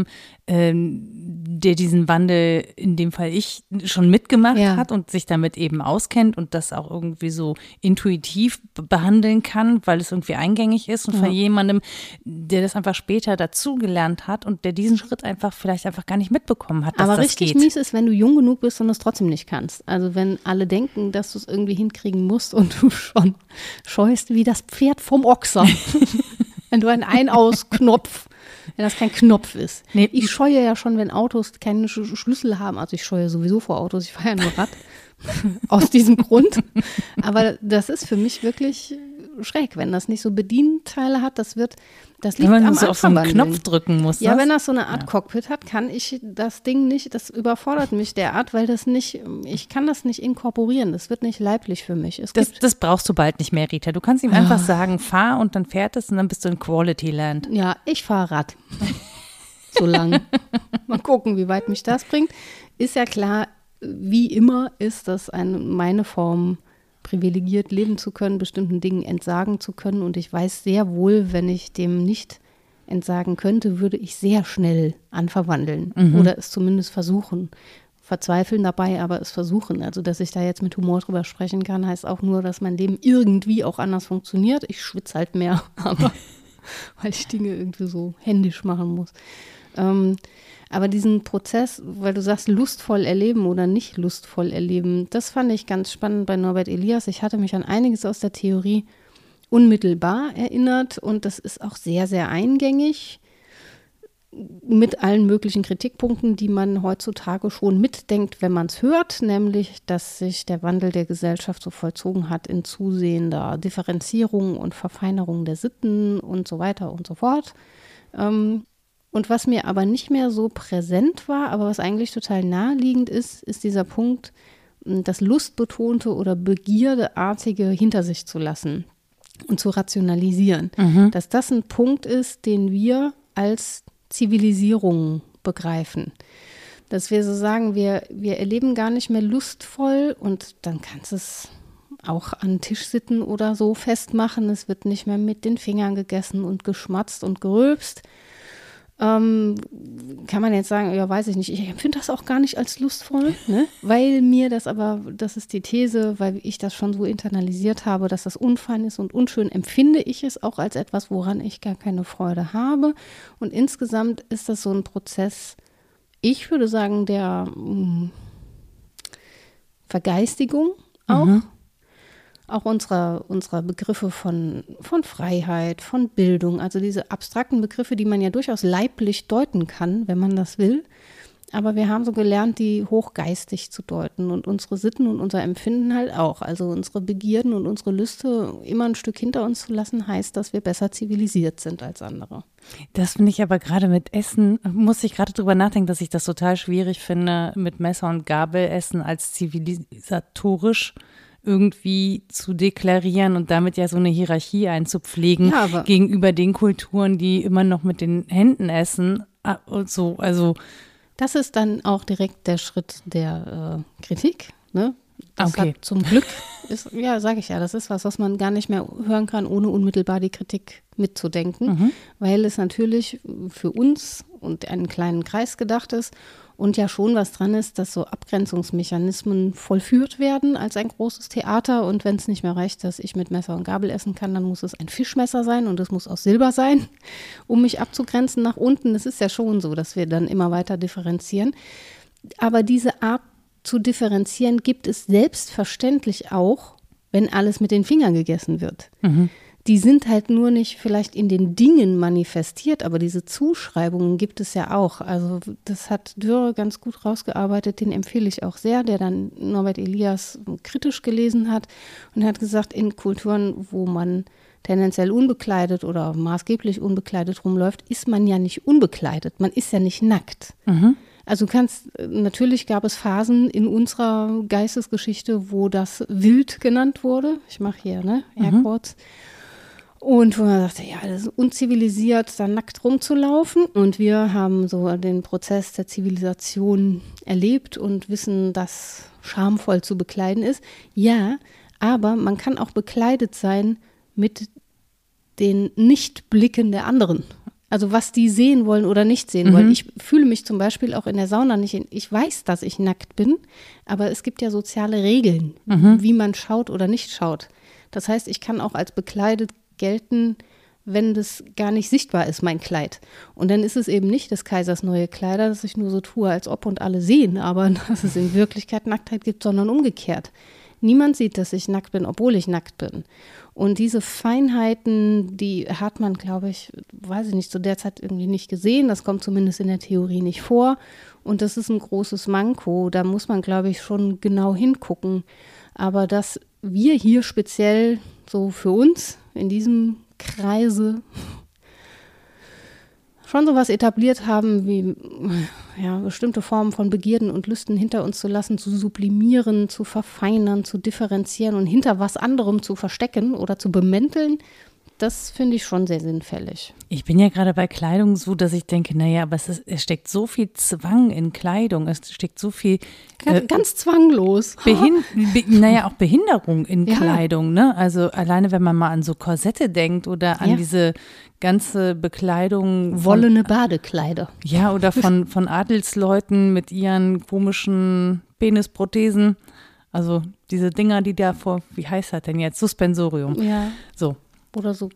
der diesen Wandel, in dem Fall ich, schon mitgemacht hat und sich damit eben auskennt und das auch irgendwie so intuitiv behandeln kann, weil es irgendwie eingängig ist, und von jemandem, der das einfach später dazugelernt hat und der diesen Schritt vielleicht einfach gar nicht mitbekommen hat, dass aber das richtig geht. mies ist, wenn du jung genug bist und es trotzdem nicht kannst. Also wenn alle denken, dass du es irgendwie hinkriegen musst und du schon scheust wie das Pferd vom Ochser. Wenn du einen Ein-Aus-Knopf, wenn das kein Knopf ist. Nee. Ich scheue ja schon, wenn Autos keine Schlüssel haben. Also ich scheue sowieso vor Autos, ich fahre ja nur Rad. Aus diesem Grund. Aber das ist für mich wirklich schräg, wenn das nicht so Bedienteile hat. Das liegt wenn man am so auf so einen Knopf drücken muss. Ja, wenn das so eine Art Cockpit hat, kann ich das Ding nicht, das überfordert mich derart, weil ich kann das nicht inkorporieren. Das wird nicht leiblich für mich. Das brauchst du bald nicht mehr, Rita. Du kannst ihm einfach sagen, fahr, und dann fährt es und dann bist du in Quality Land. Ja, ich fahre Rad. So lang. Mal gucken, wie weit mich das bringt. Ist ja klar, wie immer ist das meine Form, privilegiert leben zu können, bestimmten Dingen entsagen zu können. Und ich weiß sehr wohl, wenn ich dem nicht entsagen könnte, würde ich sehr schnell verwandeln oder es zumindest versuchen. Verzweifeln dabei, aber es versuchen. Also, dass ich da jetzt mit Humor drüber sprechen kann, heißt auch nur, dass mein Leben irgendwie auch anders funktioniert. Ich schwitze halt mehr, aber weil ich Dinge irgendwie so händisch machen muss. Aber diesen Prozess, weil du sagst, lustvoll erleben oder nicht lustvoll erleben, das fand ich ganz spannend bei Norbert Elias. Ich hatte mich an einiges aus der Theorie unmittelbar erinnert und das ist auch sehr, sehr eingängig mit allen möglichen Kritikpunkten, die man heutzutage schon mitdenkt, wenn man es hört, nämlich, dass sich der Wandel der Gesellschaft so vollzogen hat in zusehender Differenzierung und Verfeinerung der Sitten und so weiter und so fort. Und was mir aber nicht mehr so präsent war, aber was eigentlich total naheliegend ist, ist dieser Punkt, das Lustbetonte oder Begierdeartige hinter sich zu lassen und zu rationalisieren. Dass das ein Punkt ist, den wir als Zivilisierung begreifen. Dass wir so sagen, wir erleben gar nicht mehr lustvoll und dann kannst du es auch an Tischsitten oder so festmachen. Es wird nicht mehr mit den Fingern gegessen und geschmatzt und gerülpst. Kann man jetzt sagen, ja, weiß ich nicht, ich empfinde das auch gar nicht als lustvoll, ne? Weil mir das ist die These, weil ich das schon so internalisiert habe, dass das unfein ist und unschön, empfinde ich es auch als etwas, woran ich gar keine Freude habe. Und insgesamt ist das so ein Prozess, ich würde sagen, der Vergeistigung auch. Auch unserer Begriffe von Freiheit, von Bildung, also diese abstrakten Begriffe, die man ja durchaus leiblich deuten kann, wenn man das will. Aber wir haben so gelernt, die hochgeistig zu deuten und unsere Sitten und unser Empfinden halt auch. Also unsere Begierden und unsere Lüste immer ein Stück hinter uns zu lassen, heißt, dass wir besser zivilisiert sind als andere. Das finde ich aber gerade mit Essen, muss ich gerade drüber nachdenken, dass ich das total schwierig finde, mit Messer und Gabel Essen als zivilisatorisch irgendwie zu deklarieren und damit ja so eine Hierarchie einzupflegen gegenüber den Kulturen, die immer noch mit den Händen essen und so. Also das ist dann auch direkt der Schritt der Kritik, ne? Das hat zum Glück, sage ich ja, das ist was man gar nicht mehr hören kann, ohne unmittelbar die Kritik mitzudenken, weil es natürlich für uns und einen kleinen Kreis gedacht ist und ja schon was dran ist, dass so Abgrenzungsmechanismen vollführt werden als ein großes Theater und wenn es nicht mehr reicht, dass ich mit Messer und Gabel essen kann, dann muss es ein Fischmesser sein und es muss aus Silber sein, um mich abzugrenzen nach unten. Das ist ja schon so, dass wir dann immer weiter differenzieren. Aber diese Art zu differenzieren gibt es selbstverständlich auch, wenn alles mit den Fingern gegessen wird. Die sind halt nur nicht vielleicht in den Dingen manifestiert, aber diese Zuschreibungen gibt es ja auch. Also das hat Dürre ganz gut rausgearbeitet, den empfehle ich auch sehr, der dann Norbert Elias kritisch gelesen hat und hat gesagt, in Kulturen, wo man tendenziell unbekleidet oder maßgeblich unbekleidet rumläuft, ist man ja nicht unbekleidet, man ist ja nicht nackt. Also natürlich gab es Phasen in unserer Geistesgeschichte, wo das wild genannt wurde. Ich mache hier, Airquotes. Und wo man sagte, ja, das ist unzivilisiert, da nackt rumzulaufen. Und wir haben so den Prozess der Zivilisation erlebt und wissen, dass schamvoll zu bekleiden ist. Ja, aber man kann auch bekleidet sein mit den Nichtblicken der anderen. Also was die sehen wollen oder nicht sehen wollen. Ich fühle mich zum Beispiel auch in der Sauna nicht, ich weiß, dass ich nackt bin, aber es gibt ja soziale Regeln, wie man schaut oder nicht schaut. Das heißt, ich kann auch als bekleidet gelten, wenn das gar nicht sichtbar ist, mein Kleid. Und dann ist es eben nicht des Kaisers neue Kleider, dass ich nur so tue, als ob und alle sehen, aber dass es in Wirklichkeit Nacktheit gibt, sondern umgekehrt. Niemand sieht, dass ich nackt bin, obwohl ich nackt bin. Und diese Feinheiten, die hat man, glaube ich, weiß ich nicht, zu der Zeit irgendwie nicht gesehen. Das kommt zumindest in der Theorie nicht vor. Und das ist ein großes Manko. Da muss man, glaube ich, schon genau hingucken. Aber dass wir hier speziell so für uns in diesem Kreise schon sowas etabliert haben, wie ja, bestimmte Formen von Begierden und Lüsten hinter uns zu lassen, zu sublimieren, zu verfeinern, zu differenzieren und hinter was anderem zu verstecken oder zu bemänteln, das finde ich schon sehr sinnfällig. Ich bin ja gerade bei Kleidung so, dass ich denke, naja, aber es steckt so viel Zwang in Kleidung, es steckt so viel ganz zwanglos. Auch Behinderung in Kleidung, ne? Also alleine, wenn man mal an so Korsette denkt oder an diese ganze Bekleidung. Wollene Badekleider. Ja, oder von Adelsleuten mit ihren komischen Penisprothesen. Also diese Dinger, die da wie heißt das denn jetzt? Suspensorium. Ja. So. Oder so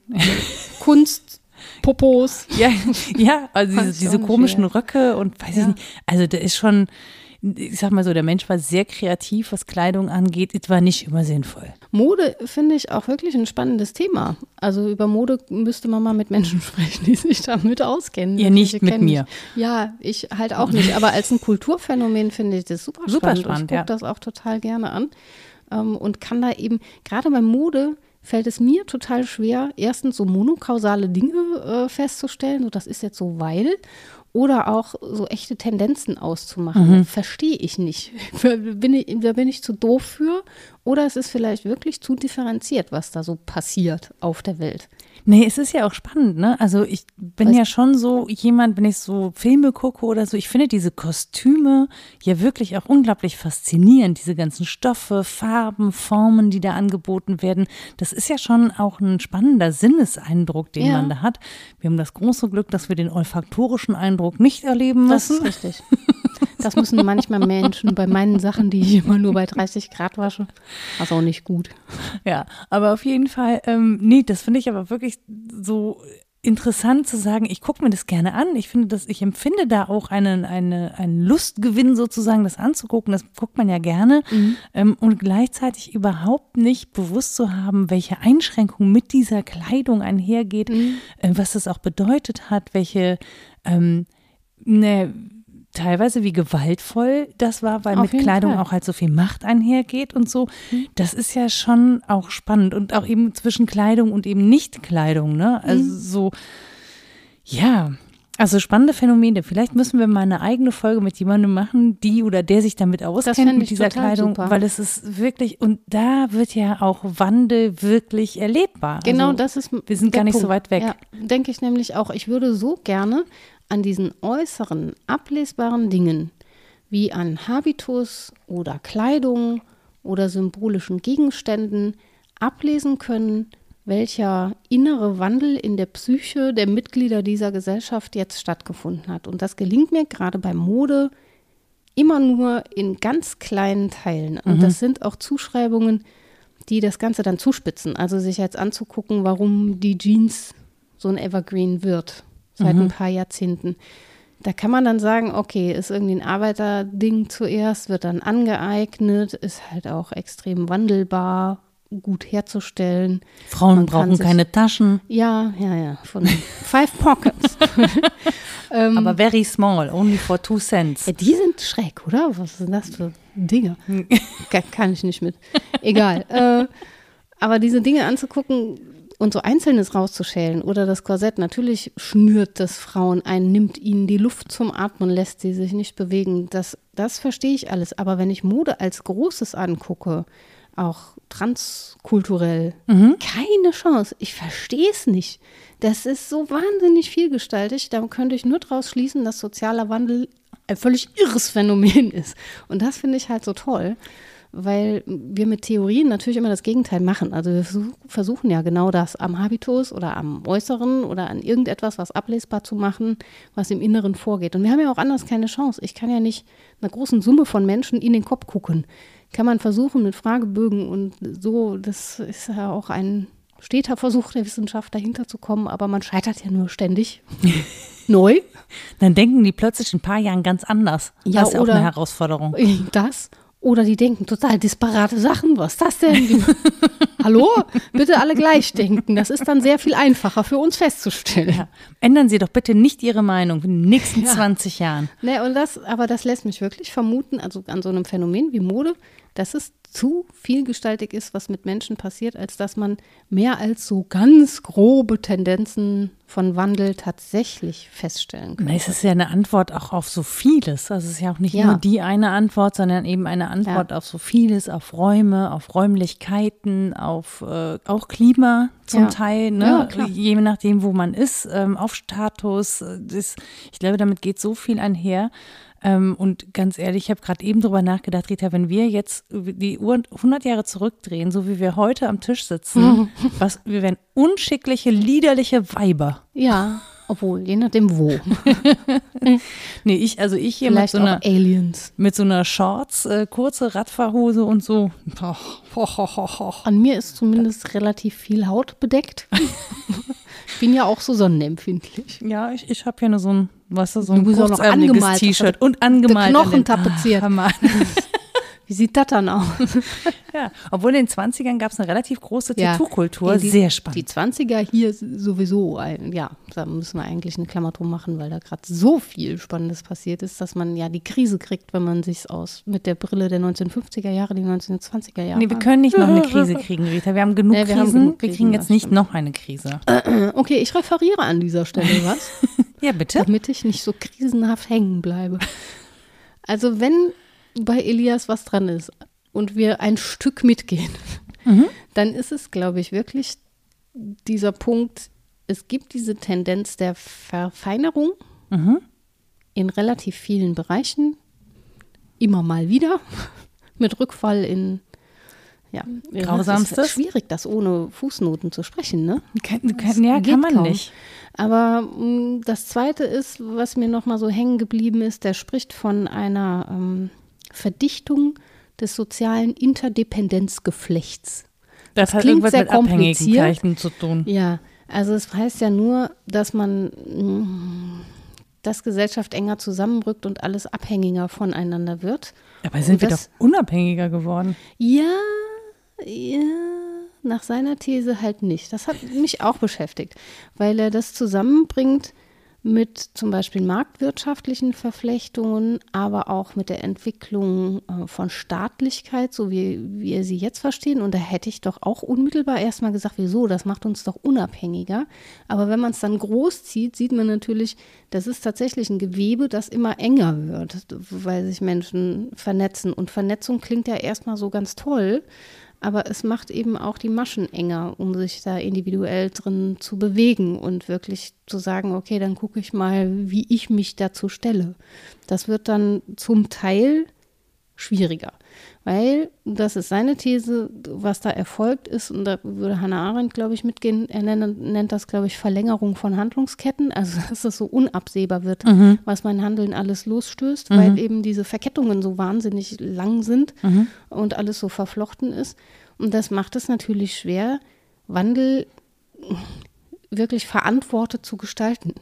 Kunstpopos. Ja, also diese komischen Röcke und weiß ich nicht. Also da ist schon, ich sag mal so, der Mensch war sehr kreativ, was Kleidung angeht. Es war nicht immer sinnvoll. Mode finde ich auch wirklich ein spannendes Thema. Also über Mode müsste man mal mit Menschen sprechen, die sich damit auskennen. Ja, nicht mit mir. Ja, ich halt auch nicht. Aber als ein Kulturphänomen finde ich das super spannend. Ich gucke das auch total gerne an und kann da eben, gerade bei Mode, fällt es mir total schwer, erstens so monokausale Dinge festzustellen, so das ist jetzt so, weil, oder auch so echte Tendenzen auszumachen. Verstehe ich nicht. Da bin ich zu doof für, oder es ist vielleicht wirklich zu differenziert, was da so passiert auf der Welt. Nee, es ist ja auch spannend, ne? Also ich bin ja schon so jemand, wenn ich so Filme gucke oder so, ich finde diese Kostüme ja wirklich auch unglaublich faszinierend. Diese ganzen Stoffe, Farben, Formen, die da angeboten werden. Das ist ja schon auch ein spannender Sinneseindruck, den man da hat. Wir haben das große Glück, dass wir den olfaktorischen Eindruck nicht erleben müssen. Das ist richtig. Das müssen manchmal Menschen bei meinen Sachen, die ich immer nur bei 30 Grad wasche. Das ist auch nicht gut. Ja, aber auf jeden Fall, nee, das finde ich aber wirklich so interessant zu sagen, ich gucke mir das gerne an. Ich empfinde da auch einen Lustgewinn sozusagen, das anzugucken. Das guckt man ja gerne. Und gleichzeitig überhaupt nicht bewusst zu haben, welche Einschränkungen mit dieser Kleidung einhergeht, was das auch bedeutet hat, welche, teilweise wie gewaltvoll das war, weil mit Kleidung auch halt so viel Macht einhergeht und so. Das ist ja schon auch spannend und auch eben zwischen Kleidung und eben Nicht-Kleidung, ne? Also so, ja, also spannende Phänomene. Vielleicht müssen wir mal eine eigene Folge mit jemandem machen, die oder der sich damit auskennt mit dieser Kleidung, super. Weil es ist wirklich, und da wird ja auch Wandel wirklich erlebbar. Genau, also, das ist wir sind gar nicht Punkt. So weit weg. Ja, denke ich nämlich auch. Ich würde so gerne an diesen äußeren, ablesbaren Dingen, wie an Habitus oder Kleidung oder symbolischen Gegenständen, ablesen können, welcher innere Wandel in der Psyche der Mitglieder dieser Gesellschaft jetzt stattgefunden hat. Und das gelingt mir gerade bei Mode immer nur in ganz kleinen Teilen. Und das sind auch Zuschreibungen, die das Ganze dann zuspitzen. Also sich jetzt anzugucken, warum die Jeans so ein Evergreen wird. Seit ein paar Jahrzehnten. Da kann man dann sagen, okay, ist irgendwie ein Arbeiterding zuerst, wird dann angeeignet, ist halt auch extrem wandelbar, gut herzustellen. Frauen brauchen keine Taschen. Ja, von 5 Pockets. Aber very small, only for 2 cents. Ja, die sind schräg, oder? Was sind das für Dinge? Kann ich nicht mit. Egal. Aber diese Dinge anzugucken und so Einzelnes rauszuschälen oder das Korsett, natürlich schnürt das Frauen ein, nimmt ihnen die Luft zum Atmen, lässt sie sich nicht bewegen. Das verstehe ich alles. Aber wenn ich Mode als Großes angucke, auch transkulturell. Keine Chance. Ich verstehe es nicht. Das ist so wahnsinnig vielgestaltig. Da könnte ich nur draus schließen, dass sozialer Wandel ein völlig irres Phänomen ist. Und das finde ich halt so toll, weil wir mit Theorien natürlich immer das Gegenteil machen. Also wir versuchen ja genau das am Habitus oder am Äußeren oder an irgendetwas, was ablesbar zu machen, was im Inneren vorgeht. Und wir haben ja auch anders keine Chance. Ich kann ja nicht einer großen Summe von Menschen in den Kopf gucken. Kann man versuchen mit Fragebögen und so, das ist ja auch ein steter Versuch der Wissenschaft, dahinter zu kommen, aber man scheitert ja nur ständig. Neu. Dann denken die plötzlich in ein paar Jahren ganz anders. Ja, das ist ja auch eine Herausforderung. Das. Oder die denken total disparate Sachen. Was ist das denn? Hallo? Bitte alle gleich denken. Das ist dann sehr viel einfacher für uns festzustellen. Ja. Ändern Sie doch bitte nicht Ihre Meinung in den nächsten 20 Jahren. Nee, aber das lässt mich wirklich vermuten, also an so einem Phänomen wie Mode, dass es zu vielgestaltig ist, was mit Menschen passiert, als dass man mehr als so ganz grobe Tendenzen von Wandel tatsächlich feststellen kann. Es ist ja eine Antwort auch auf so vieles. Also es ist ja auch nicht nur die eine Antwort, sondern eben eine Antwort auf so vieles, auf Räume, auf Räumlichkeiten, auf auch Klima zum Teil, ne? Ja, je nachdem, wo man ist, auf Status. Ich glaube, damit geht so viel einher. Und ganz ehrlich, ich habe gerade eben drüber nachgedacht, Rita, wenn wir jetzt die Uhr 100 Jahre zurückdrehen, so wie wir heute am Tisch sitzen, wir wären unschickliche, liederliche Weiber. Ja, obwohl, je nachdem wo. Nee, ich hier vielleicht mit so auch Aliens. Mit so einer Shorts, kurze Radfahrhose und so. An mir ist zumindest relativ viel Haut bedeckt. Ich bin ja auch so sonnenempfindlich. Ja, ich habe ja nur so ein, so ein kurzärmeliges T-Shirt und angemalt. Knochen tapeziert. Wie sieht das dann aus? Ja, obwohl in den 20ern gab es eine relativ große Tattoo-Kultur, sehr spannend. Die 20er hier sowieso, da müssen wir eigentlich eine Klammer drum machen, weil da gerade so viel Spannendes passiert ist, dass man ja die Krise kriegt, wenn man sich mit der Brille der 1950er Jahre, die 1920er Jahre. Nee, wir können nicht noch eine Krise kriegen, Rita. Wir haben genug Krisen, wir kriegen jetzt nicht noch eine Krise. Okay, ich referiere an dieser Stelle was. Ja, bitte. Damit ich nicht so krisenhaft hängen bleibe. Also wenn bei Elias was dran ist und wir ein Stück mitgehen, dann ist es, glaube ich, wirklich dieser Punkt, es gibt diese Tendenz der Verfeinerung in relativ vielen Bereichen, immer mal wieder, mit Rückfall in Grausamstes. Es ist schwierig, das ohne Fußnoten zu sprechen, ne? Kann man kaum. Nicht. Aber das Zweite ist, was mir noch mal so hängen geblieben ist, der spricht von einer Verdichtung des sozialen Interdependenzgeflechts. Das hat klingt irgendwas sehr mit Abhängigkeiten kompliziert zu tun. Ja, also es heißt ja nur, dass Gesellschaft enger zusammenrückt und alles abhängiger voneinander wird. Aber sind wir doch unabhängiger geworden? Ja, nach seiner These halt nicht. Das hat mich auch beschäftigt, weil er das zusammenbringt mit zum Beispiel marktwirtschaftlichen Verflechtungen, aber auch mit der Entwicklung von Staatlichkeit, so wie wir sie jetzt verstehen. Und da hätte ich doch auch unmittelbar erstmal gesagt, wieso, das macht uns doch unabhängiger. Aber wenn man es dann groß zieht, sieht man natürlich, das ist tatsächlich ein Gewebe, das immer enger wird, weil sich Menschen vernetzen. Und Vernetzung klingt ja erstmal so ganz toll, aber es macht eben auch die Maschen enger, um sich da individuell drin zu bewegen und wirklich zu sagen, okay, dann gucke ich mal, wie ich mich dazu stelle. Das wird dann zum Teil schwieriger, weil, das ist seine These, was da erfolgt ist, und da würde Hannah Arendt, glaube ich, mitgehen, er nennt das, glaube ich, Verlängerung von Handlungsketten, also dass es so unabsehbar wird, was mein Handeln alles losstößt, weil eben diese Verkettungen so wahnsinnig lang sind und alles so verflochten ist. Und das macht es natürlich schwer, Wandel wirklich verantwortet zu gestalten.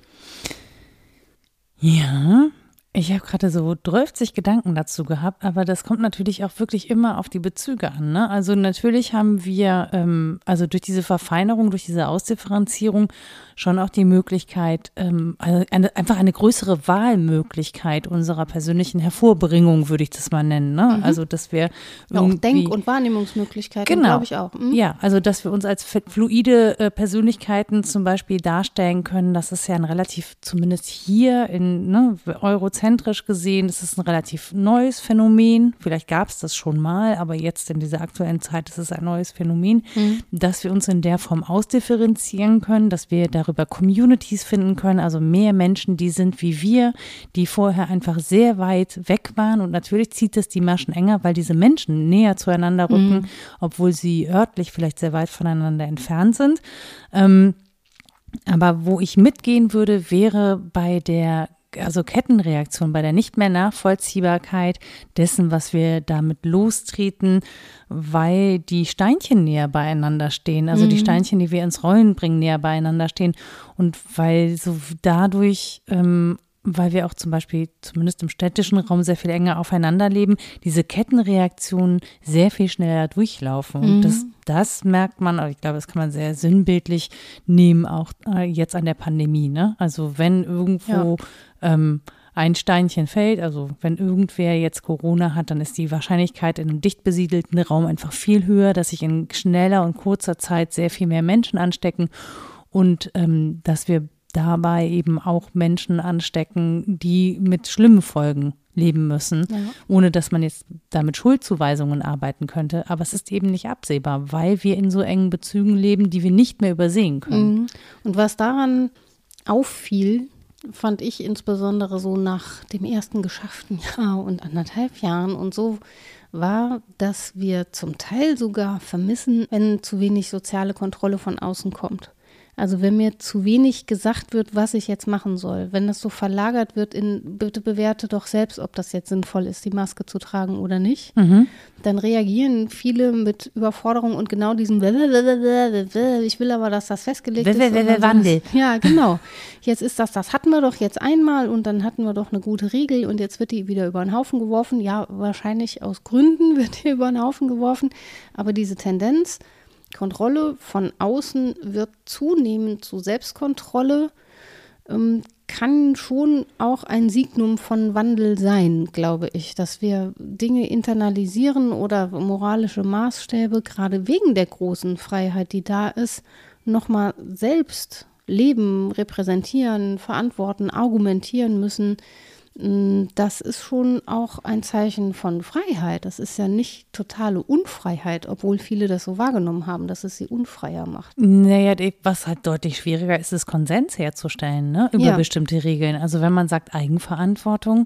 Ja, ich habe gerade so 30 Gedanken dazu gehabt, aber das kommt natürlich auch wirklich immer auf die Bezüge an, ne? Also natürlich haben wir, also durch diese Verfeinerung, durch diese Ausdifferenzierung schon auch die Möglichkeit, also einfach eine größere Wahlmöglichkeit unserer persönlichen Hervorbringung, würde ich das mal nennen, ne? Also dass wir auch Denk- und Wahrnehmungsmöglichkeiten, glaube ich auch. Ja, also dass wir uns als fluide Persönlichkeiten zum Beispiel darstellen können, das ist ja ein relativ, zumindest hier in eurozentrischer egozentrisch gesehen, das ist ein relativ neues Phänomen. Vielleicht gab es das schon mal, aber jetzt in dieser aktuellen Zeit ist es ein neues Phänomen, dass wir uns in der Form ausdifferenzieren können, dass wir darüber Communities finden können, also mehr Menschen, die sind wie wir, die vorher einfach sehr weit weg waren. Und natürlich zieht es die Maschen enger, weil diese Menschen näher zueinander rücken, obwohl sie örtlich vielleicht sehr weit voneinander entfernt sind. Aber wo ich mitgehen würde, wäre bei der Kettenreaktion, bei der nicht mehr Nachvollziehbarkeit dessen, was wir damit lostreten, weil die Steinchen näher beieinander stehen, also die Steinchen, die wir ins Rollen bringen, näher beieinander stehen und weil so dadurch weil wir auch zum Beispiel, zumindest im städtischen Raum, sehr viel enger aufeinander leben, diese Kettenreaktionen sehr viel schneller durchlaufen. Und das merkt man, aber ich glaube, das kann man sehr sinnbildlich nehmen, auch jetzt an der Pandemie. Ne? Also wenn irgendwo ein Steinchen fällt, also wenn irgendwer jetzt Corona hat, dann ist die Wahrscheinlichkeit in einem dicht besiedelten Raum einfach viel höher, dass sich in schneller und kurzer Zeit sehr viel mehr Menschen anstecken und dass wir dabei eben auch Menschen anstecken, die mit schlimmen Folgen leben müssen, ohne dass man jetzt damit Schuldzuweisungen arbeiten könnte. Aber es ist eben nicht absehbar, weil wir in so engen Bezügen leben, die wir nicht mehr übersehen können. Und was daran auffiel, fand ich insbesondere so nach dem ersten geschafften Jahr und 1,5 Jahren und so, war, dass wir zum Teil sogar vermissen, wenn zu wenig soziale Kontrolle von außen kommt. Also wenn mir zu wenig gesagt wird, was ich jetzt machen soll, wenn das so verlagert wird in, bitte bewerte doch selbst, ob das jetzt sinnvoll ist, die Maske zu tragen oder nicht, dann reagieren viele mit Überforderung und genau diesem ich will aber, dass das festgelegt ist. Wandel. Ja, genau. Jetzt ist das hatten wir doch jetzt einmal und dann hatten wir doch eine gute Regel und jetzt wird die wieder über den Haufen geworfen. Ja, wahrscheinlich aus Gründen wird die über den Haufen geworfen, aber diese Tendenz, Kontrolle von außen wird zunehmend zu Selbstkontrolle, kann schon auch ein Signum von Wandel sein, glaube ich, dass wir Dinge internalisieren oder moralische Maßstäbe, gerade wegen der großen Freiheit, die da ist, nochmal selbst leben, repräsentieren, verantworten, argumentieren müssen. Das ist schon auch ein Zeichen von Freiheit. Das ist ja nicht totale Unfreiheit, obwohl viele das so wahrgenommen haben, dass es sie unfreier macht. Naja, was halt deutlich schwieriger ist, ist Konsens herzustellen, ne, über bestimmte Regeln. Also wenn man sagt Eigenverantwortung,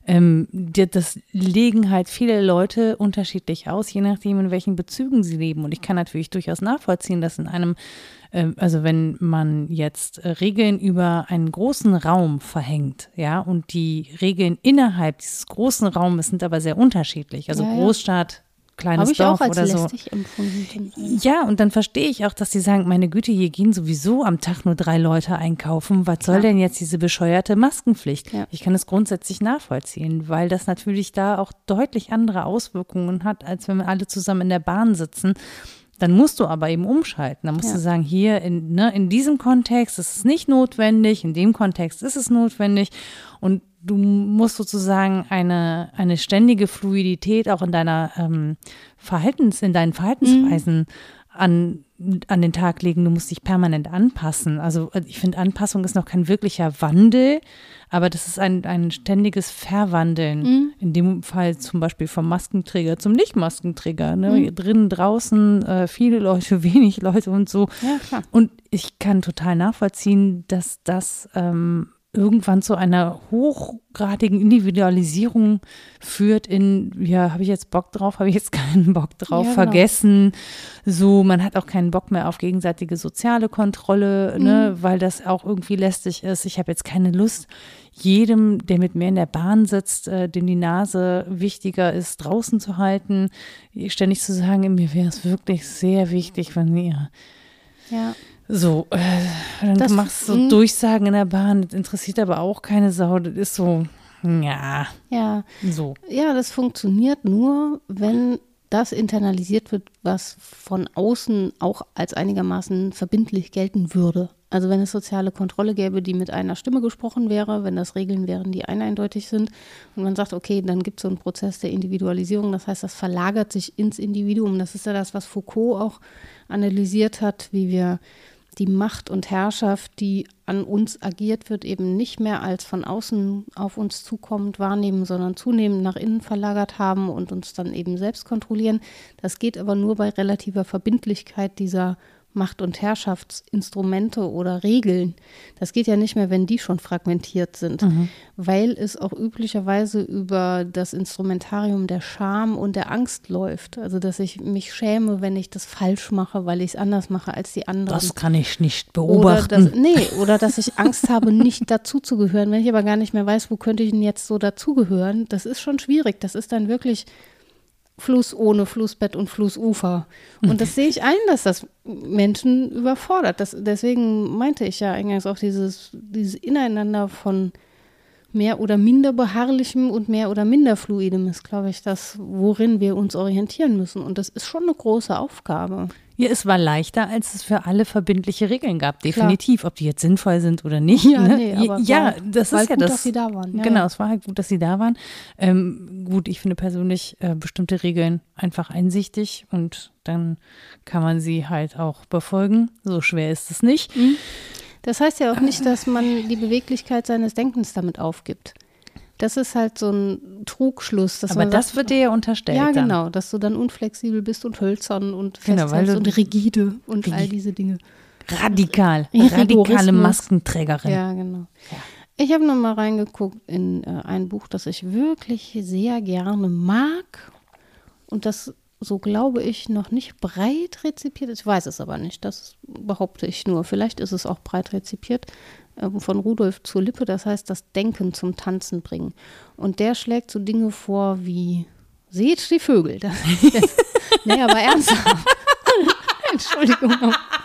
das legen halt viele Leute unterschiedlich aus, je nachdem, in welchen Bezügen sie leben. Und ich kann natürlich durchaus nachvollziehen, dass in einem also wenn man jetzt Regeln über einen großen Raum verhängt, ja, und die Regeln innerhalb dieses großen Raumes sind aber sehr unterschiedlich, also Großstadt, kleines Dorf oder so. Habe ich auch als lästig empfunden. Ja, und dann verstehe ich auch, dass die sagen, meine Güte, hier gehen sowieso am Tag nur 3 Leute einkaufen. Was soll denn jetzt diese bescheuerte Maskenpflicht? Ja. Ich kann es grundsätzlich nachvollziehen, weil das natürlich da auch deutlich andere Auswirkungen hat, als wenn wir alle zusammen in der Bahn sitzen. Dann musst du aber eben umschalten. Dann musst du sagen, hier in diesem Kontext ist es nicht notwendig, in dem Kontext ist es notwendig. Und du musst sozusagen eine ständige Fluidität auch in deiner in deinen Verhaltensweisen an den Tag legen. Du musst dich permanent anpassen. Also ich finde, Anpassung ist noch kein wirklicher Wandel, aber das ist ein ständiges Verwandeln. In dem Fall zum Beispiel vom Maskenträger zum Nicht-Maskenträger. Ne? Drinnen, draußen, viele Leute, wenig Leute und so. Ja, klar. Und ich kann total nachvollziehen, dass das irgendwann zu einer hochgradigen Individualisierung führt habe ich jetzt Bock drauf, habe ich jetzt keinen Bock drauf, vergessen. So, man hat auch keinen Bock mehr auf gegenseitige soziale Kontrolle, ne, weil das auch irgendwie lästig ist. Ich habe jetzt keine Lust, jedem, der mit mir in der Bahn sitzt, dem die Nase wichtiger ist, draußen zu halten, ständig zu sagen, mir wäre es wirklich sehr wichtig, wenn ihr so, dann machst du so Durchsagen in der Bahn, das interessiert aber auch keine Sau, das ist so, so. Ja, das funktioniert nur, wenn das internalisiert wird, was von außen auch als einigermaßen verbindlich gelten würde. Also wenn es soziale Kontrolle gäbe, die mit einer Stimme gesprochen wäre, wenn das Regeln wären, die eindeutig sind und man sagt, okay, dann gibt es so einen Prozess der Individualisierung, das heißt, das verlagert sich ins Individuum. Das ist ja das, was Foucault auch analysiert hat, wie wir die Macht und Herrschaft, die an uns agiert, wird eben nicht mehr als von außen auf uns zukommend wahrnehmen, sondern zunehmend nach innen verlagert haben und uns dann eben selbst kontrollieren. Das geht aber nur bei relativer Verbindlichkeit dieser Macht- und Herrschaftsinstrumente oder Regeln. Das geht ja nicht mehr, wenn die schon fragmentiert sind, weil es auch üblicherweise über das Instrumentarium der Scham und der Angst läuft. Also, dass ich mich schäme, wenn ich das falsch mache, weil ich es anders mache als die anderen. Das kann ich nicht beobachten. Oder dass ich Angst habe, nicht dazuzugehören. Wenn ich aber gar nicht mehr weiß, wo könnte ich denn jetzt so dazugehören, das ist schon schwierig. Das ist dann wirklich Fluss ohne Flussbett und Flussufer. Und das sehe ich ein, dass das Menschen überfordert. Deswegen meinte ich ja eingangs auch dieses Ineinander von mehr oder minder beharrlichem und mehr oder minder fluidem ist, glaube ich, das, worin wir uns orientieren müssen. Und das ist schon eine große Aufgabe. Ja, es war leichter, als es für alle verbindliche Regeln gab, definitiv. Klar. Ob die jetzt sinnvoll sind oder nicht. Ja, ne? nee, aber das ist ja gut, das. dass sie da waren. Ja, genau, es war halt gut, dass sie da waren. Gut, ich finde persönlich bestimmte Regeln einfach einsichtig und dann kann man sie halt auch befolgen. So schwer ist es nicht. Das heißt ja auch nicht, dass man die Beweglichkeit seines Denkens damit aufgibt. Das ist halt so ein Trugschluss. Aber das sagt, wird dir ja unterstellt. Ja, genau, dass du dann unflexibel bist und hölzern und festhältst und rigide und all diese Dinge. Radikale Maskenträgerin. Ja, genau. Ja. Ich habe noch mal reingeguckt in ein Buch, das ich wirklich sehr gerne mag und das, so glaube ich, noch nicht breit rezipiert ist. Ich weiß es aber nicht, das behaupte ich nur. Vielleicht ist es auch breit rezipiert. Von Rudolf zur Lippe, das heißt, das Denken zum Tanzen bringen. Und der schlägt so Dinge vor wie, seht die Vögel. Nee, aber ernsthaft. Entschuldigung.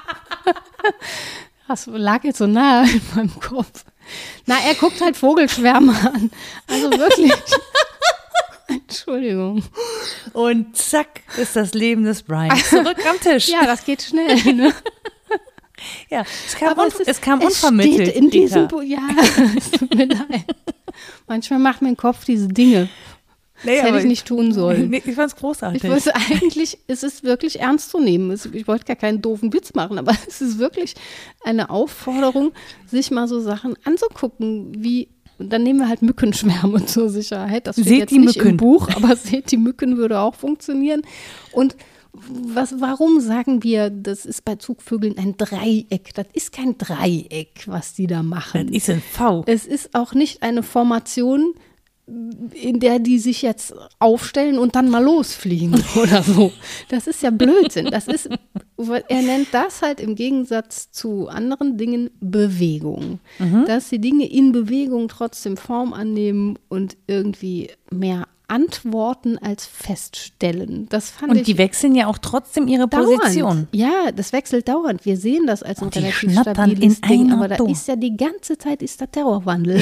Das lag jetzt so nah in meinem Kopf. Na, er guckt halt Vogelschwärme an. Also wirklich. Entschuldigung. Und zack, ist das Leben des Brian zurück am Tisch. Ja, das geht schnell, ne? Ja, es kam unvermittelt. Steht in diesem Buch, ja, es tut mir leid. Manchmal macht mein Kopf diese Dinge. Das hätte ich nicht tun sollen. Nee, ich fand es großartig. Es ist wirklich ernst zu nehmen. Ich wollte gar keinen doofen Witz machen, aber es ist wirklich eine Aufforderung, sich mal so Sachen anzugucken, wie, dann nehmen wir halt Mückenschwärme zur Sicherheit. Das steht jetzt nicht im Buch, aber seht die Mücken würde auch funktionieren. Und warum sagen wir, das ist bei Zugvögeln ein Dreieck? Das ist kein Dreieck, was die da machen. Das ist ein V. Es ist auch nicht eine Formation, in der die sich jetzt aufstellen und dann mal losfliegen oder so. Das ist ja Blödsinn. Er nennt das halt im Gegensatz zu anderen Dingen Bewegung. Dass die Dinge in Bewegung trotzdem Form annehmen und irgendwie mehr antworten als feststellen. Das fand ich. Und die wechseln ja auch trotzdem ihre Position. Ja, das wechselt dauernd. Wir sehen das als ein relativ stabiles Ding, aber da ist ja die ganze Zeit ist der Terrorwandel.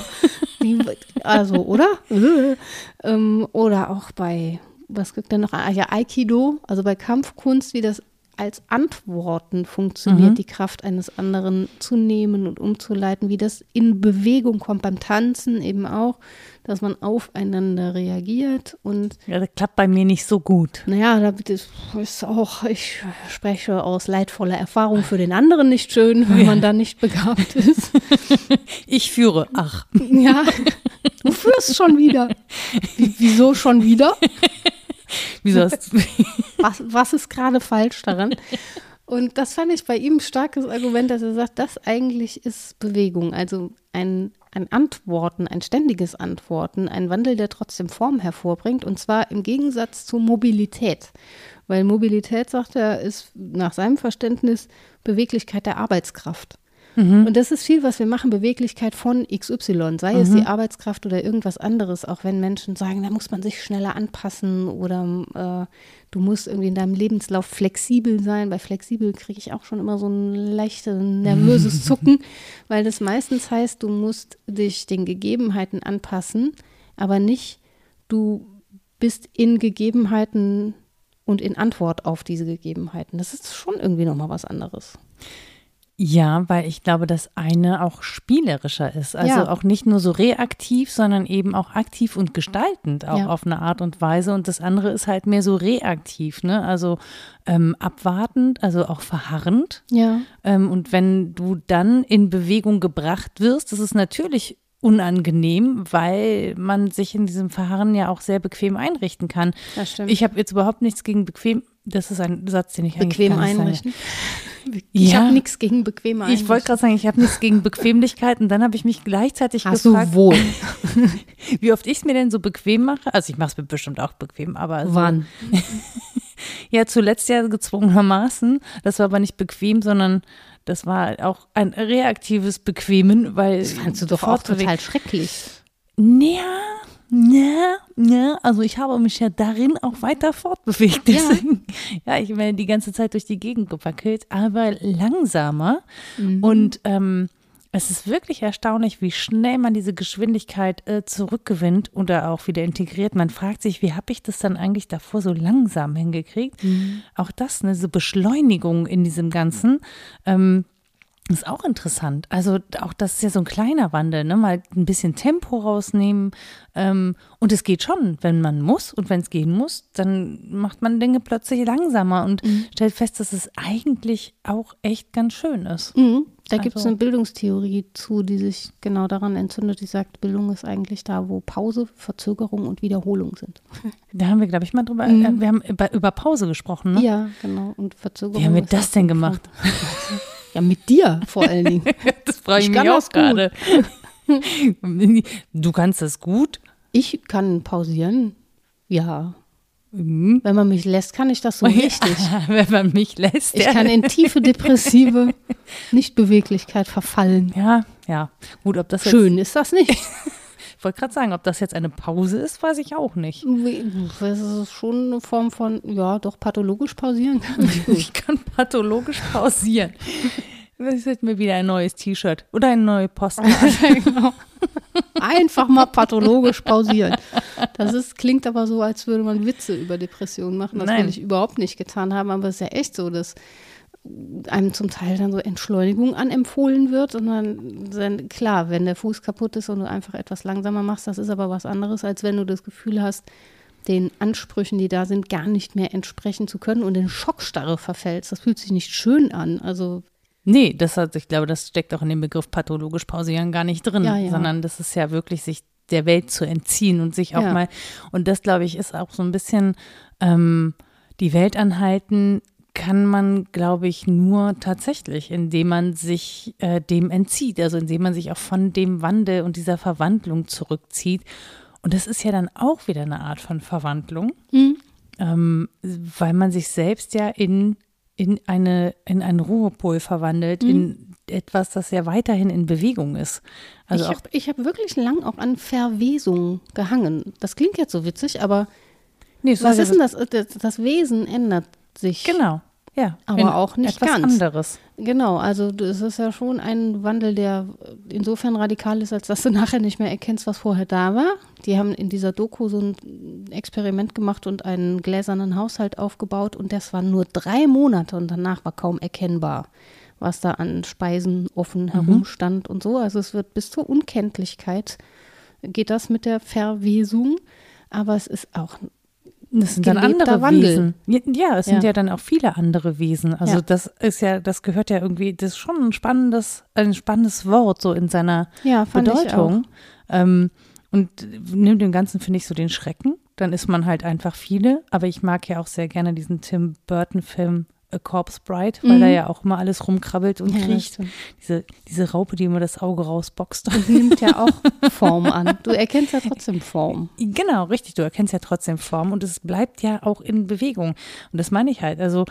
Also, oder? Oder auch bei, was gibt denn noch? Ja, Aikido, also bei Kampfkunst, wie das als Antworten funktioniert, die Kraft eines anderen zu nehmen und umzuleiten, wie das in Bewegung kommt, beim Tanzen eben auch, dass man aufeinander reagiert. Und ja, das klappt bei mir nicht so gut. Naja, das ist auch, ich spreche aus leidvoller Erfahrung, für den anderen nicht schön, wenn man da nicht begabt ist. Ich führe, ach. Ja, du führst schon wieder. Wieso schon wieder? Wieso hast du was ist gerade falsch daran? Und das fand ich bei ihm ein starkes Argument, dass er sagt, das eigentlich ist Bewegung, also ein Antworten, ein ständiges Antworten, ein Wandel, der trotzdem Form hervorbringt, und zwar im Gegensatz zur Mobilität. Weil Mobilität, sagt er, ist nach seinem Verständnis Beweglichkeit der Arbeitskraft. Und das ist viel, was wir machen, Beweglichkeit von XY, sei es die Arbeitskraft oder irgendwas anderes, auch wenn Menschen sagen, da muss man sich schneller anpassen oder du musst irgendwie in deinem Lebenslauf flexibel sein. Bei flexibel kriege ich auch schon immer so ein leichtes, nervöses Zucken, weil das meistens heißt, du musst dich den Gegebenheiten anpassen, aber nicht, du bist in Gegebenheiten und in Antwort auf diese Gegebenheiten. Das ist schon irgendwie nochmal was anderes. Ja, weil ich glaube, das eine auch spielerischer ist. Also auch nicht nur so reaktiv, sondern eben auch aktiv und gestaltend auch auf eine Art und Weise. Und das andere ist halt mehr so reaktiv, ne? Also abwartend, also auch verharrend. Ja. Und wenn du dann in Bewegung gebracht wirst, das ist natürlich unangenehm, weil man sich in diesem Verharren ja auch sehr bequem einrichten kann. Das stimmt. Ich habe jetzt überhaupt nichts gegen bequem, das ist ein Satz, den ich eigentlich Bequem gar nicht einrichten. Ja. Ich habe nichts gegen bequeme Einrichten. Ich wollte gerade sagen, ich habe nichts gegen Bequemlichkeit und dann habe ich mich gleichzeitig Hast gefragt, du wohl. wie oft ich es mir denn so bequem mache. Also ich mache es mir bestimmt auch bequem, aber so, Wann? ja, zuletzt ja gezwungenermaßen. Das war aber nicht bequem, sondern das war auch ein reaktives Bequemen, weil Das fandst du doch auch total schrecklich. Ja, also ich habe mich ja darin auch weiter fortbewegt. Deswegen, ja, ich bin die ganze Zeit durch die Gegend gewackelt, aber langsamer. Und es ist wirklich erstaunlich, wie schnell man diese Geschwindigkeit zurückgewinnt oder auch wieder integriert. Man fragt sich, wie habe ich das dann eigentlich davor so langsam hingekriegt? Auch das, ne, so Beschleunigung in diesem Ganzen. Ist auch interessant. Also auch das ist ja so ein kleiner Wandel, ne? Mal ein bisschen Tempo rausnehmen. Und es geht schon, wenn man muss und wenn es gehen muss, dann macht man Dinge plötzlich langsamer und stellt fest, dass es eigentlich auch echt ganz schön ist. Da gibt es eine Bildungstheorie zu, die sich genau daran entzündet. Die sagt, Bildung ist eigentlich da, wo Pause, Verzögerung und Wiederholung sind. Da haben wir, glaube ich, mal drüber, wir haben über Pause gesprochen, ne? Ja, genau. Und Verzögerung. Wie haben wir das denn gemacht? Ja, mit dir vor allen Dingen. Das frage ich mich auch gerade. Du kannst das gut? Ich kann pausieren. Ja. Wenn man mich lässt, kann ich das so richtig. Wenn man mich lässt. Ich kann in tiefe depressive Nichtbeweglichkeit verfallen. Ja. Gut, ob das schön ist das nicht. Ich wollte gerade sagen, ob das jetzt eine Pause ist, weiß ich auch nicht. Das ist schon eine Form von, ja, doch pathologisch pausieren kann ich gut. Ich kann pathologisch pausieren. Das ist mir wieder ein neues T-Shirt oder eine neue Postkarte. Genau. Einfach mal pathologisch pausieren. Klingt aber so, als würde man Witze über Depressionen machen. Das will ich überhaupt nicht getan haben, aber es ist ja echt so, dass einem zum Teil dann so Entschleunigung anempfohlen wird und dann, klar, wenn der Fuß kaputt ist und du einfach etwas langsamer machst, das ist aber was anderes, als wenn du das Gefühl hast, den Ansprüchen, die da sind, gar nicht mehr entsprechen zu können und in Schockstarre verfällst. Das fühlt sich nicht schön an, also nee, ich glaube, das steckt auch in dem Begriff pathologisch pausieren gar nicht drin, sondern das ist ja wirklich sich der Welt zu entziehen und sich auch mal, und das, glaube ich, ist auch so ein bisschen die Welt anhalten, kann man, glaube ich, nur tatsächlich, indem man sich dem entzieht, also indem man sich auch von dem Wandel und dieser Verwandlung zurückzieht. Und das ist ja dann auch wieder eine Art von Verwandlung, weil man sich selbst ja in einen Ruhepol verwandelt, in etwas, das ja weiterhin in Bewegung ist. Also ich hab wirklich lang auch an Verwesung gehangen. Das klingt jetzt so witzig, aber was ist denn das? Das Wesen ändert sich. Genau, ja. Aber auch nicht etwas ganz. Anderes. Genau, also es ist ja schon ein Wandel, der insofern radikal ist, als dass du nachher nicht mehr erkennst, was vorher da war. Die haben in dieser Doku so ein Experiment gemacht und einen gläsernen Haushalt aufgebaut und das waren nur 3 Monate und danach war kaum erkennbar, was da an Speisen offen herumstand und so. Also es wird bis zur Unkenntlichkeit, geht das mit der Verwesung, aber es ist auch das sind dann andere Wandel. Wesen. Ja, es sind ja dann auch viele andere Wesen. Also das ist ja, das gehört ja irgendwie, das ist schon ein spannendes Wort so in seiner Bedeutung. Und nimmt dem Ganzen, finde ich, so den Schrecken. Dann ist man halt einfach viele. Aber ich mag ja auch sehr gerne diesen Tim Burton-Film A Corpse Bride, weil da ja auch immer alles rumkrabbelt und kriecht. Diese Raupe, die immer das Auge rausboxt. Und nimmt ja auch Form an. Du erkennst ja trotzdem Form. Genau, richtig. Du erkennst ja trotzdem Form und es bleibt ja auch in Bewegung. Und das meine ich halt. Also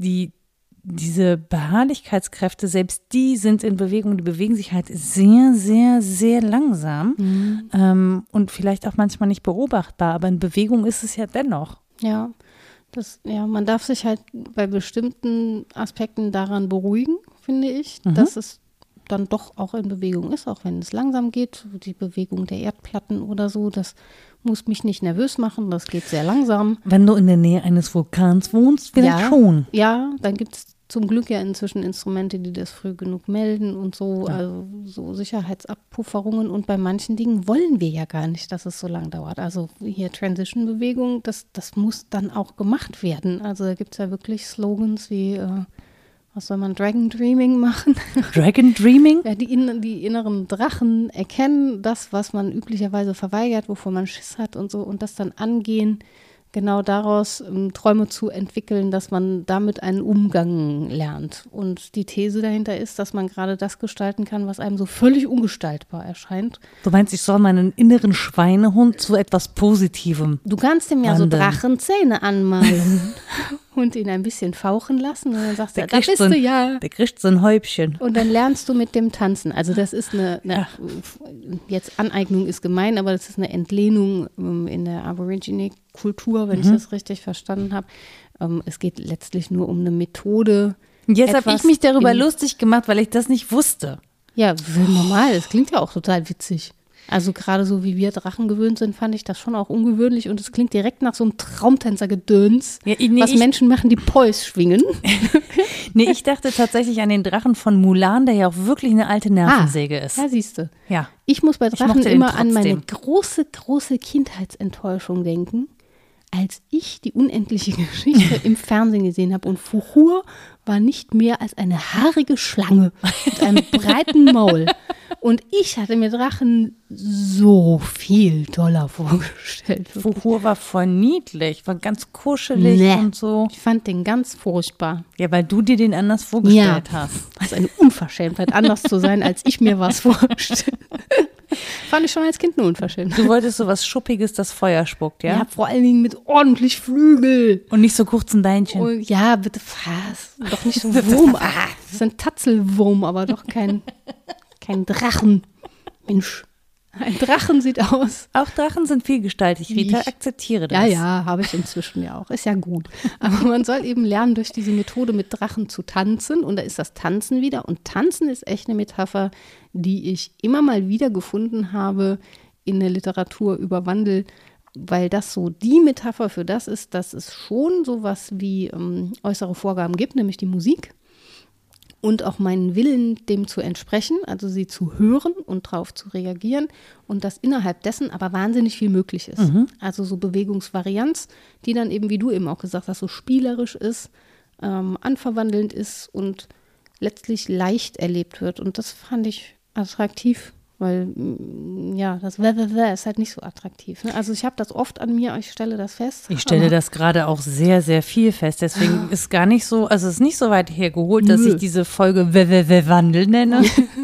diese Beharrlichkeitskräfte, selbst die sind in Bewegung. Die bewegen sich halt sehr, sehr, sehr langsam und vielleicht auch manchmal nicht beobachtbar. Aber in Bewegung ist es ja dennoch. Ja. Man darf sich halt bei bestimmten Aspekten daran beruhigen, finde ich, dass es dann doch auch in Bewegung ist, auch wenn es langsam geht. Die Bewegung der Erdplatten oder so, das muss mich nicht nervös machen, das geht sehr langsam. Wenn du in der Nähe eines Vulkans wohnst, vielleicht schon. Ja, dann gibt es zum Glück ja inzwischen Instrumente, die das früh genug melden und so, Ja. also so Sicherheitsabpufferungen. Und bei manchen Dingen wollen wir ja gar nicht, dass es so lang dauert. Also hier Transition-Bewegung, das muss dann auch gemacht werden. Also da gibt es ja wirklich Slogans wie, was soll man, Dragon Dreaming machen? Dragon Dreaming? Ja, die inneren Drachen erkennen das, was man üblicherweise verweigert, wovor man Schiss hat und so, und das dann angehen, genau daraus Träume zu entwickeln, dass man damit einen Umgang lernt. Und die These dahinter ist, dass man gerade das gestalten kann, was einem so völlig ungestaltbar erscheint. Du meinst, ich soll meinen inneren Schweinehund zu etwas Positivem. Du kannst ihm ja so Wandeln. Drachenzähne anmalen und ihn ein bisschen fauchen lassen. Und dann sagst du, da bist du ja. Der kriegt so ein Häubchen. Und dann lernst du mit dem Tanzen. Also das ist jetzt Aneignung ist gemein, aber das ist eine Entlehnung in der Aborigine-Kultur, wenn ich das richtig verstanden habe. Es geht letztlich nur um eine Methode. Jetzt habe ich mich darüber lustig gemacht, weil ich das nicht wusste. Ja, normal. Das klingt ja auch total witzig. Also gerade so wie wir Drachen gewöhnt sind, fand ich das schon auch ungewöhnlich. Und es klingt direkt nach so einem Traumtänzer-Gedöns, was Menschen machen, die Pois schwingen. Nee, ich dachte tatsächlich an den Drachen von Mulan, der ja auch wirklich eine alte Nervensäge ist. Ja, siehst du. Ja. Ich muss bei Drachen mochte den immer an meine trotzdem. große Kindheitsenttäuschung denken, als ich die unendliche Geschichte im Fernsehen gesehen habe und Fuchur war nicht mehr als eine haarige Schlange mit einem breiten Maul. Und ich hatte mir Drachen so viel toller vorgestellt. Fuchur war voll niedlich, war ganz kuschelig Nee. und so. Ich fand den ganz furchtbar. Ja, weil du dir den anders vorgestellt hast. Das ist eine Unverschämtheit, anders zu sein, als ich mir was vorstelle. Fand ich schon als Kind eine Unverschämtheit. Du wolltest so was Schuppiges, das Feuer spuckt, ja? Ja, vor allen Dingen mit ordentlich Flügel. Und nicht so kurzen Beinchen. Oh, ja, bitte was. Doch nicht so Wurm. Das ist ein Tatzelwurm, aber doch kein Drachen. Mensch, ein Drachen sieht aus. Auch Drachen sind vielgestaltig, Rita, akzeptiere das. Ja, habe ich inzwischen ja auch. Ist ja gut. Aber man soll eben lernen, durch diese Methode mit Drachen zu tanzen. Und da ist das Tanzen wieder. Und Tanzen ist echt eine Metapher, die ich immer mal wieder gefunden habe in der Literatur über Wandel, weil das so die Metapher für das ist, dass es schon sowas wie äußere Vorgaben gibt, nämlich die Musik. Und auch meinen Willen, dem zu entsprechen, also sie zu hören und darauf zu reagieren und dass innerhalb dessen aber wahnsinnig viel möglich ist. Also so Bewegungsvarianz, die dann eben, wie du eben auch gesagt hast, so spielerisch ist, anverwandelnd ist und letztlich leicht erlebt wird. Und das fand ich attraktiv, weil ja, das ist halt nicht so attraktiv. Ne? Also ich habe das oft an mir, ich stelle das fest. Ich stelle das gerade auch sehr, sehr viel fest. Deswegen ist gar nicht so, also es ist nicht so weit hergeholt, dass ich diese Folge Wandel nenne.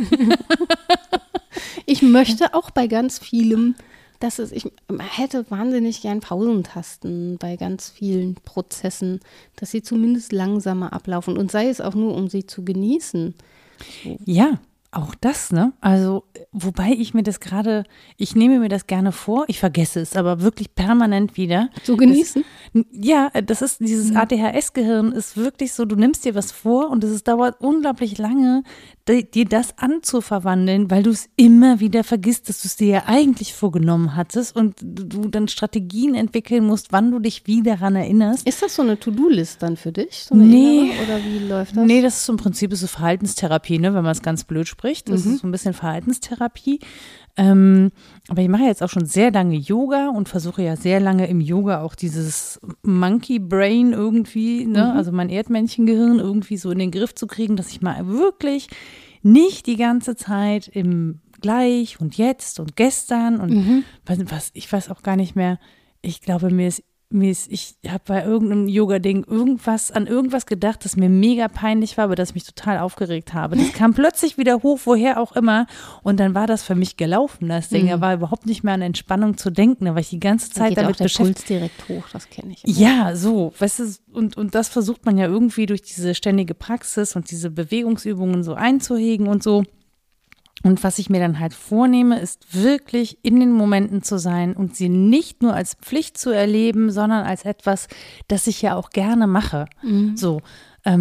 Ich möchte auch bei ganz vielem, ich hätte wahnsinnig gern Pausentasten bei ganz vielen Prozessen, dass sie zumindest langsamer ablaufen und sei es auch nur, um sie zu genießen. Ja. Auch das, ne? Also, wobei ich nehme mir das gerne vor, ich vergesse es aber wirklich permanent wieder. So genießen? Das ist, dieses ADHS-Gehirn ist wirklich so, du nimmst dir was vor und es dauert unglaublich lange, dir das anzuverwandeln, weil du es immer wieder vergisst, dass du es dir ja eigentlich vorgenommen hattest und du dann Strategien entwickeln musst, wann du dich wieder daran erinnerst. Ist das so eine To-Do-List dann für dich? So eine Nee. innere? Oder wie läuft das? Nee, das ist so im Prinzip so Verhaltenstherapie, ne, wenn man es ganz blöd spricht. Das ist so ein bisschen Verhaltenstherapie. Aber ich mache jetzt auch schon sehr lange Yoga und versuche ja sehr lange im Yoga auch dieses Monkey Brain irgendwie, ne, also mein Erdmännchengehirn irgendwie so in den Griff zu kriegen, dass ich mal wirklich nicht die ganze Zeit im Gleich und Jetzt und Gestern und ich weiß auch gar nicht mehr, ich glaube, ich habe bei irgendeinem Yoga-Ding an irgendwas gedacht, das mir mega peinlich war, aber das mich total aufgeregt habe. Das kam plötzlich wieder hoch, woher auch immer. Und dann war das für mich gelaufen, das Ding. Da war überhaupt nicht mehr an Entspannung zu denken, da war ich die ganze Zeit damit beschäftigt. Puls direkt hoch, das kenne ich. Ja, so, weißt du, und das versucht man ja irgendwie durch diese ständige Praxis und diese Bewegungsübungen so einzuhegen und so. Und was ich mir dann halt vornehme, ist wirklich in den Momenten zu sein und sie nicht nur als Pflicht zu erleben, sondern als etwas, das ich ja auch gerne mache. So,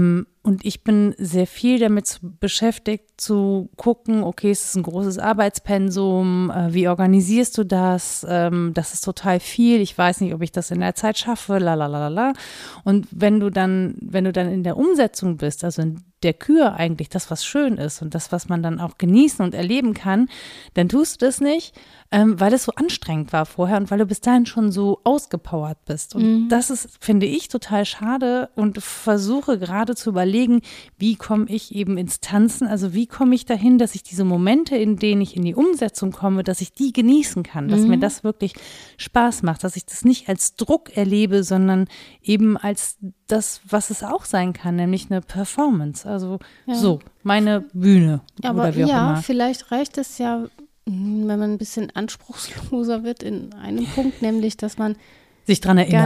Und ich bin sehr viel damit beschäftigt, zu gucken, okay, es ist ein großes Arbeitspensum, wie organisierst du das? Das ist total viel, ich weiß nicht, ob ich das in der Zeit schaffe, lalalala. Und wenn du dann in der Umsetzung bist, also in der Kür eigentlich das, was schön ist und das, was man dann auch genießen und erleben kann, dann tust du das nicht, weil es so anstrengend war vorher und weil du bis dahin schon so ausgepowert bist. Und das ist, finde ich, total schade und versuche gerade zu überlegen, wie komme ich eben ins Tanzen, also wie komme ich dahin, dass ich diese Momente, in denen ich in die Umsetzung komme, dass ich die genießen kann, dass mir das wirklich Spaß macht, dass ich das nicht als Druck erlebe, sondern eben als das, was es auch sein kann, nämlich eine Performance. Also so, meine Bühne oder wie auch immer. Ja, vielleicht reicht es ja, wenn man ein bisschen anspruchsloser wird in einem Punkt, nämlich, dass man sich dran erinnert.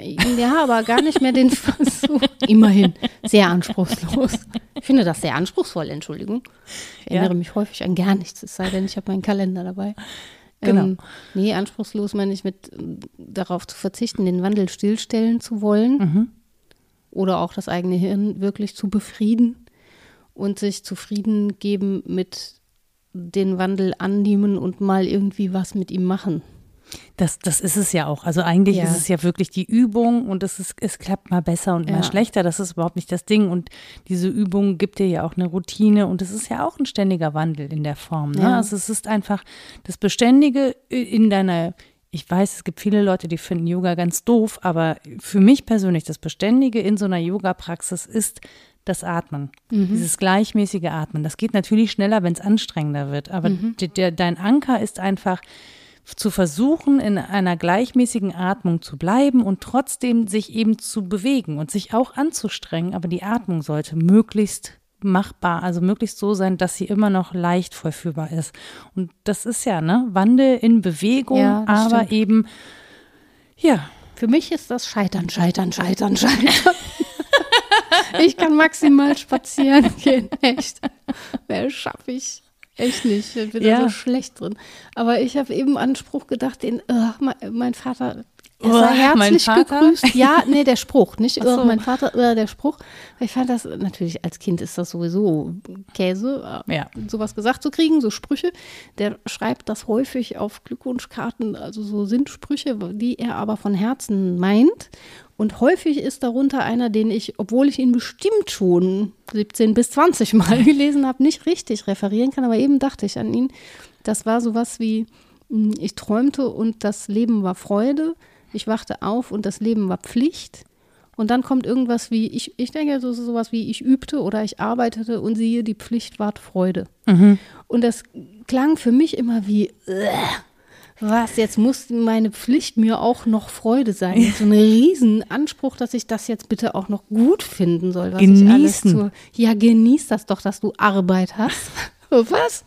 Gar nicht mehr den Versuch, immerhin, sehr anspruchslos. Ich finde das sehr anspruchsvoll, Entschuldigung. Ich erinnere mich häufig an gar nichts, es sei denn, ich habe meinen Kalender dabei. Genau. Nee, anspruchslos meine ich mit darauf zu verzichten, den Wandel stillstellen zu wollen oder auch das eigene Hirn wirklich zu befrieden und sich zufrieden geben mit den Wandel annehmen und mal irgendwie was mit ihm machen. Das ist es ja auch. Also eigentlich ist es ja wirklich die Übung und es klappt mal besser und mal schlechter. Das ist überhaupt nicht das Ding. Und diese Übung gibt dir ja auch eine Routine und es ist ja auch ein ständiger Wandel in der Form. Ne? Ja. Also es ist einfach das Beständige in deiner, ich weiß, es gibt viele Leute, die finden Yoga ganz doof, aber für mich persönlich das Beständige in so einer Yoga-Praxis ist das Atmen, dieses gleichmäßige Atmen. Das geht natürlich schneller, wenn es anstrengender wird, aber dein Anker ist einfach zu versuchen, in einer gleichmäßigen Atmung zu bleiben und trotzdem sich eben zu bewegen und sich auch anzustrengen, aber die Atmung sollte möglichst machbar, also möglichst so sein, dass sie immer noch leicht vollführbar ist. Und das ist ja, ne, Wandel in Bewegung, aber stimmt. Eben, ja. Für mich ist das Scheitern. Ich kann maximal spazieren gehen, echt. Mehr schaffe ich echt nicht. Ich bin da so schlecht drin. Aber ich habe eben Anspruch gedacht, mein Vater, er sei herzlich gegrüßt. Ja, nee, der Spruch, nicht mein Vater, der Spruch. Ich fand das, natürlich als Kind ist das sowieso Käse, sowas gesagt zu kriegen, so Sprüche. Der schreibt das häufig auf Glückwunschkarten, also so Sinnsprüche, die er aber von Herzen meint. Und häufig ist darunter einer, den ich, obwohl ich ihn bestimmt schon 17 bis 20 Mal gelesen habe, nicht richtig referieren kann, aber eben dachte ich an ihn. Das war sowas wie, ich träumte und das Leben war Freude, ich wachte auf und das Leben war Pflicht. Und dann kommt irgendwas wie, ich denke sowas wie, ich übte oder ich arbeitete und siehe, die Pflicht ward Freude. Und das klang für mich immer wie, was, jetzt muss meine Pflicht mir auch noch Freude sein. So ein Riesenanspruch, dass ich das jetzt bitte auch noch gut finden soll. Was Genießen. Genieß das doch, dass du Arbeit hast. Was?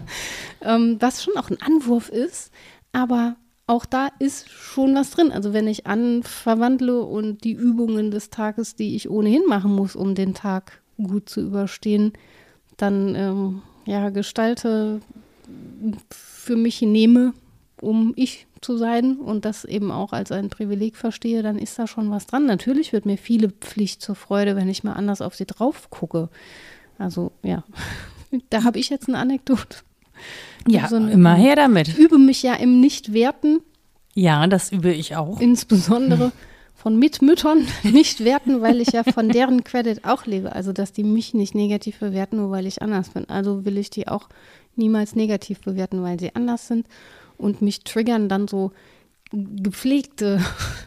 Was schon auch ein Anwurf ist, aber auch da ist schon was drin. Also wenn ich verwandle und die Übungen des Tages, die ich ohnehin machen muss, um den Tag gut zu überstehen, dann gestalte, für mich nehme, um ich zu sein und das eben auch als ein Privileg verstehe, dann ist da schon was dran. Natürlich wird mir viele Pflicht zur Freude, wenn ich mal anders auf sie drauf gucke. Also ja, da habe ich jetzt eine Anekdote. Ja, immer her damit. Ich übe mich ja im Nicht-Werten. Ja, das übe ich auch. Insbesondere von Mitmüttern nicht werten, weil ich ja von deren Credit auch lebe. Also, dass die mich nicht negativ bewerten, nur weil ich anders bin. Also will ich die auch niemals negativ bewerten, weil sie anders sind. Und mich triggern dann so gepflegte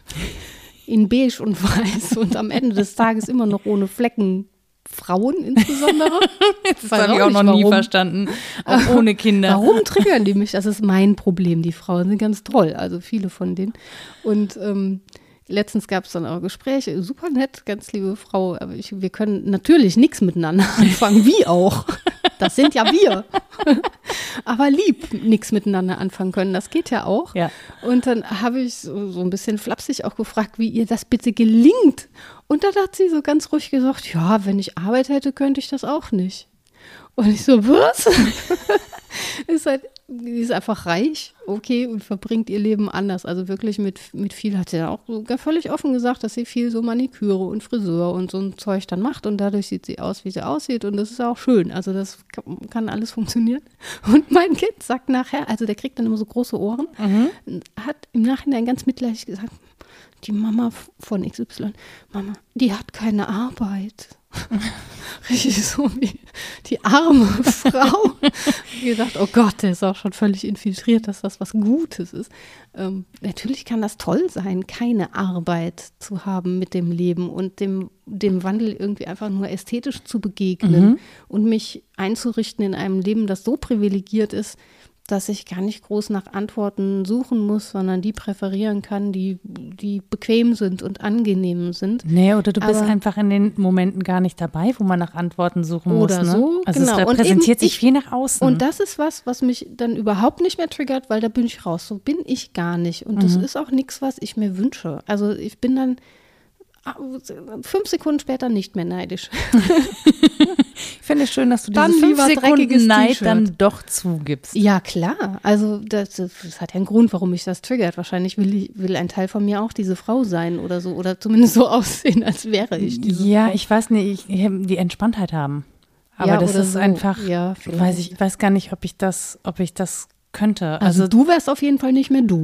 in beige und weiß und am Ende des Tages immer noch ohne Flecken Frauen insbesondere. Das habe ich auch noch nie verstanden, auch ohne Kinder. Warum triggern die mich? Das ist mein Problem. Die Frauen sind ganz toll, also viele von denen. Und letztens gab es dann auch Gespräche, super nett, ganz liebe Frau, aber wir können natürlich nichts miteinander anfangen, wie auch. Das sind ja wir. Aber lieb nichts miteinander anfangen können, das geht ja auch. Ja. Und dann habe ich so ein bisschen flapsig auch gefragt, wie ihr das bitte gelingt. Und da hat sie so ganz ruhig gesagt, ja, wenn ich Arbeit hätte, könnte ich das auch nicht. Und ich so, was? Die ist einfach reich, okay, und verbringt ihr Leben anders. Also wirklich mit viel, hat sie ja auch sogar völlig offen gesagt, dass sie viel so Maniküre und Friseur und so ein Zeug dann macht und dadurch sieht sie aus, wie sie aussieht und das ist auch schön. Also das kann alles funktionieren. Und mein Kind sagt nachher, also der kriegt dann immer so große Ohren, hat im Nachhinein ganz mitleidig gesagt, die Mama von XY, Mama, die hat keine Arbeit. Richtig so wie die arme Frau. Ich gedacht, oh Gott, der ist auch schon völlig infiltriert, dass das was Gutes ist. Natürlich kann das toll sein, keine Arbeit zu haben mit dem Leben und dem Wandel irgendwie einfach nur ästhetisch zu begegnen und mich einzurichten in einem Leben, das so privilegiert ist, dass ich gar nicht groß nach Antworten suchen muss, sondern die präferieren kann, die bequem sind und angenehm sind. Nee, oder du bist einfach in den Momenten gar nicht dabei, wo man nach Antworten suchen muss. Oder so, also genau. Es repräsentiert sich viel nach außen. Und das ist was mich dann überhaupt nicht mehr triggert, weil da bin ich raus. So bin ich gar nicht. Und das ist auch nichts, was ich mir wünsche. Also ich bin dann 5 Sekunden später nicht mehr neidisch. Ich finde es schön, dass du Dann diese 5 Sekunden Neid T-Shirt dann doch zugibst. Ja, klar. Also das hat ja einen Grund, warum mich das triggert. Wahrscheinlich will ein Teil von mir auch diese Frau sein oder so. Oder zumindest so aussehen, als wäre ich diese Frau. Ich weiß nicht, die Entspanntheit haben. Aber Ja, das oder ist so. einfach, Ja, ich weiß gar nicht, ob ich das könnte. Also du wärst auf jeden Fall nicht mehr du.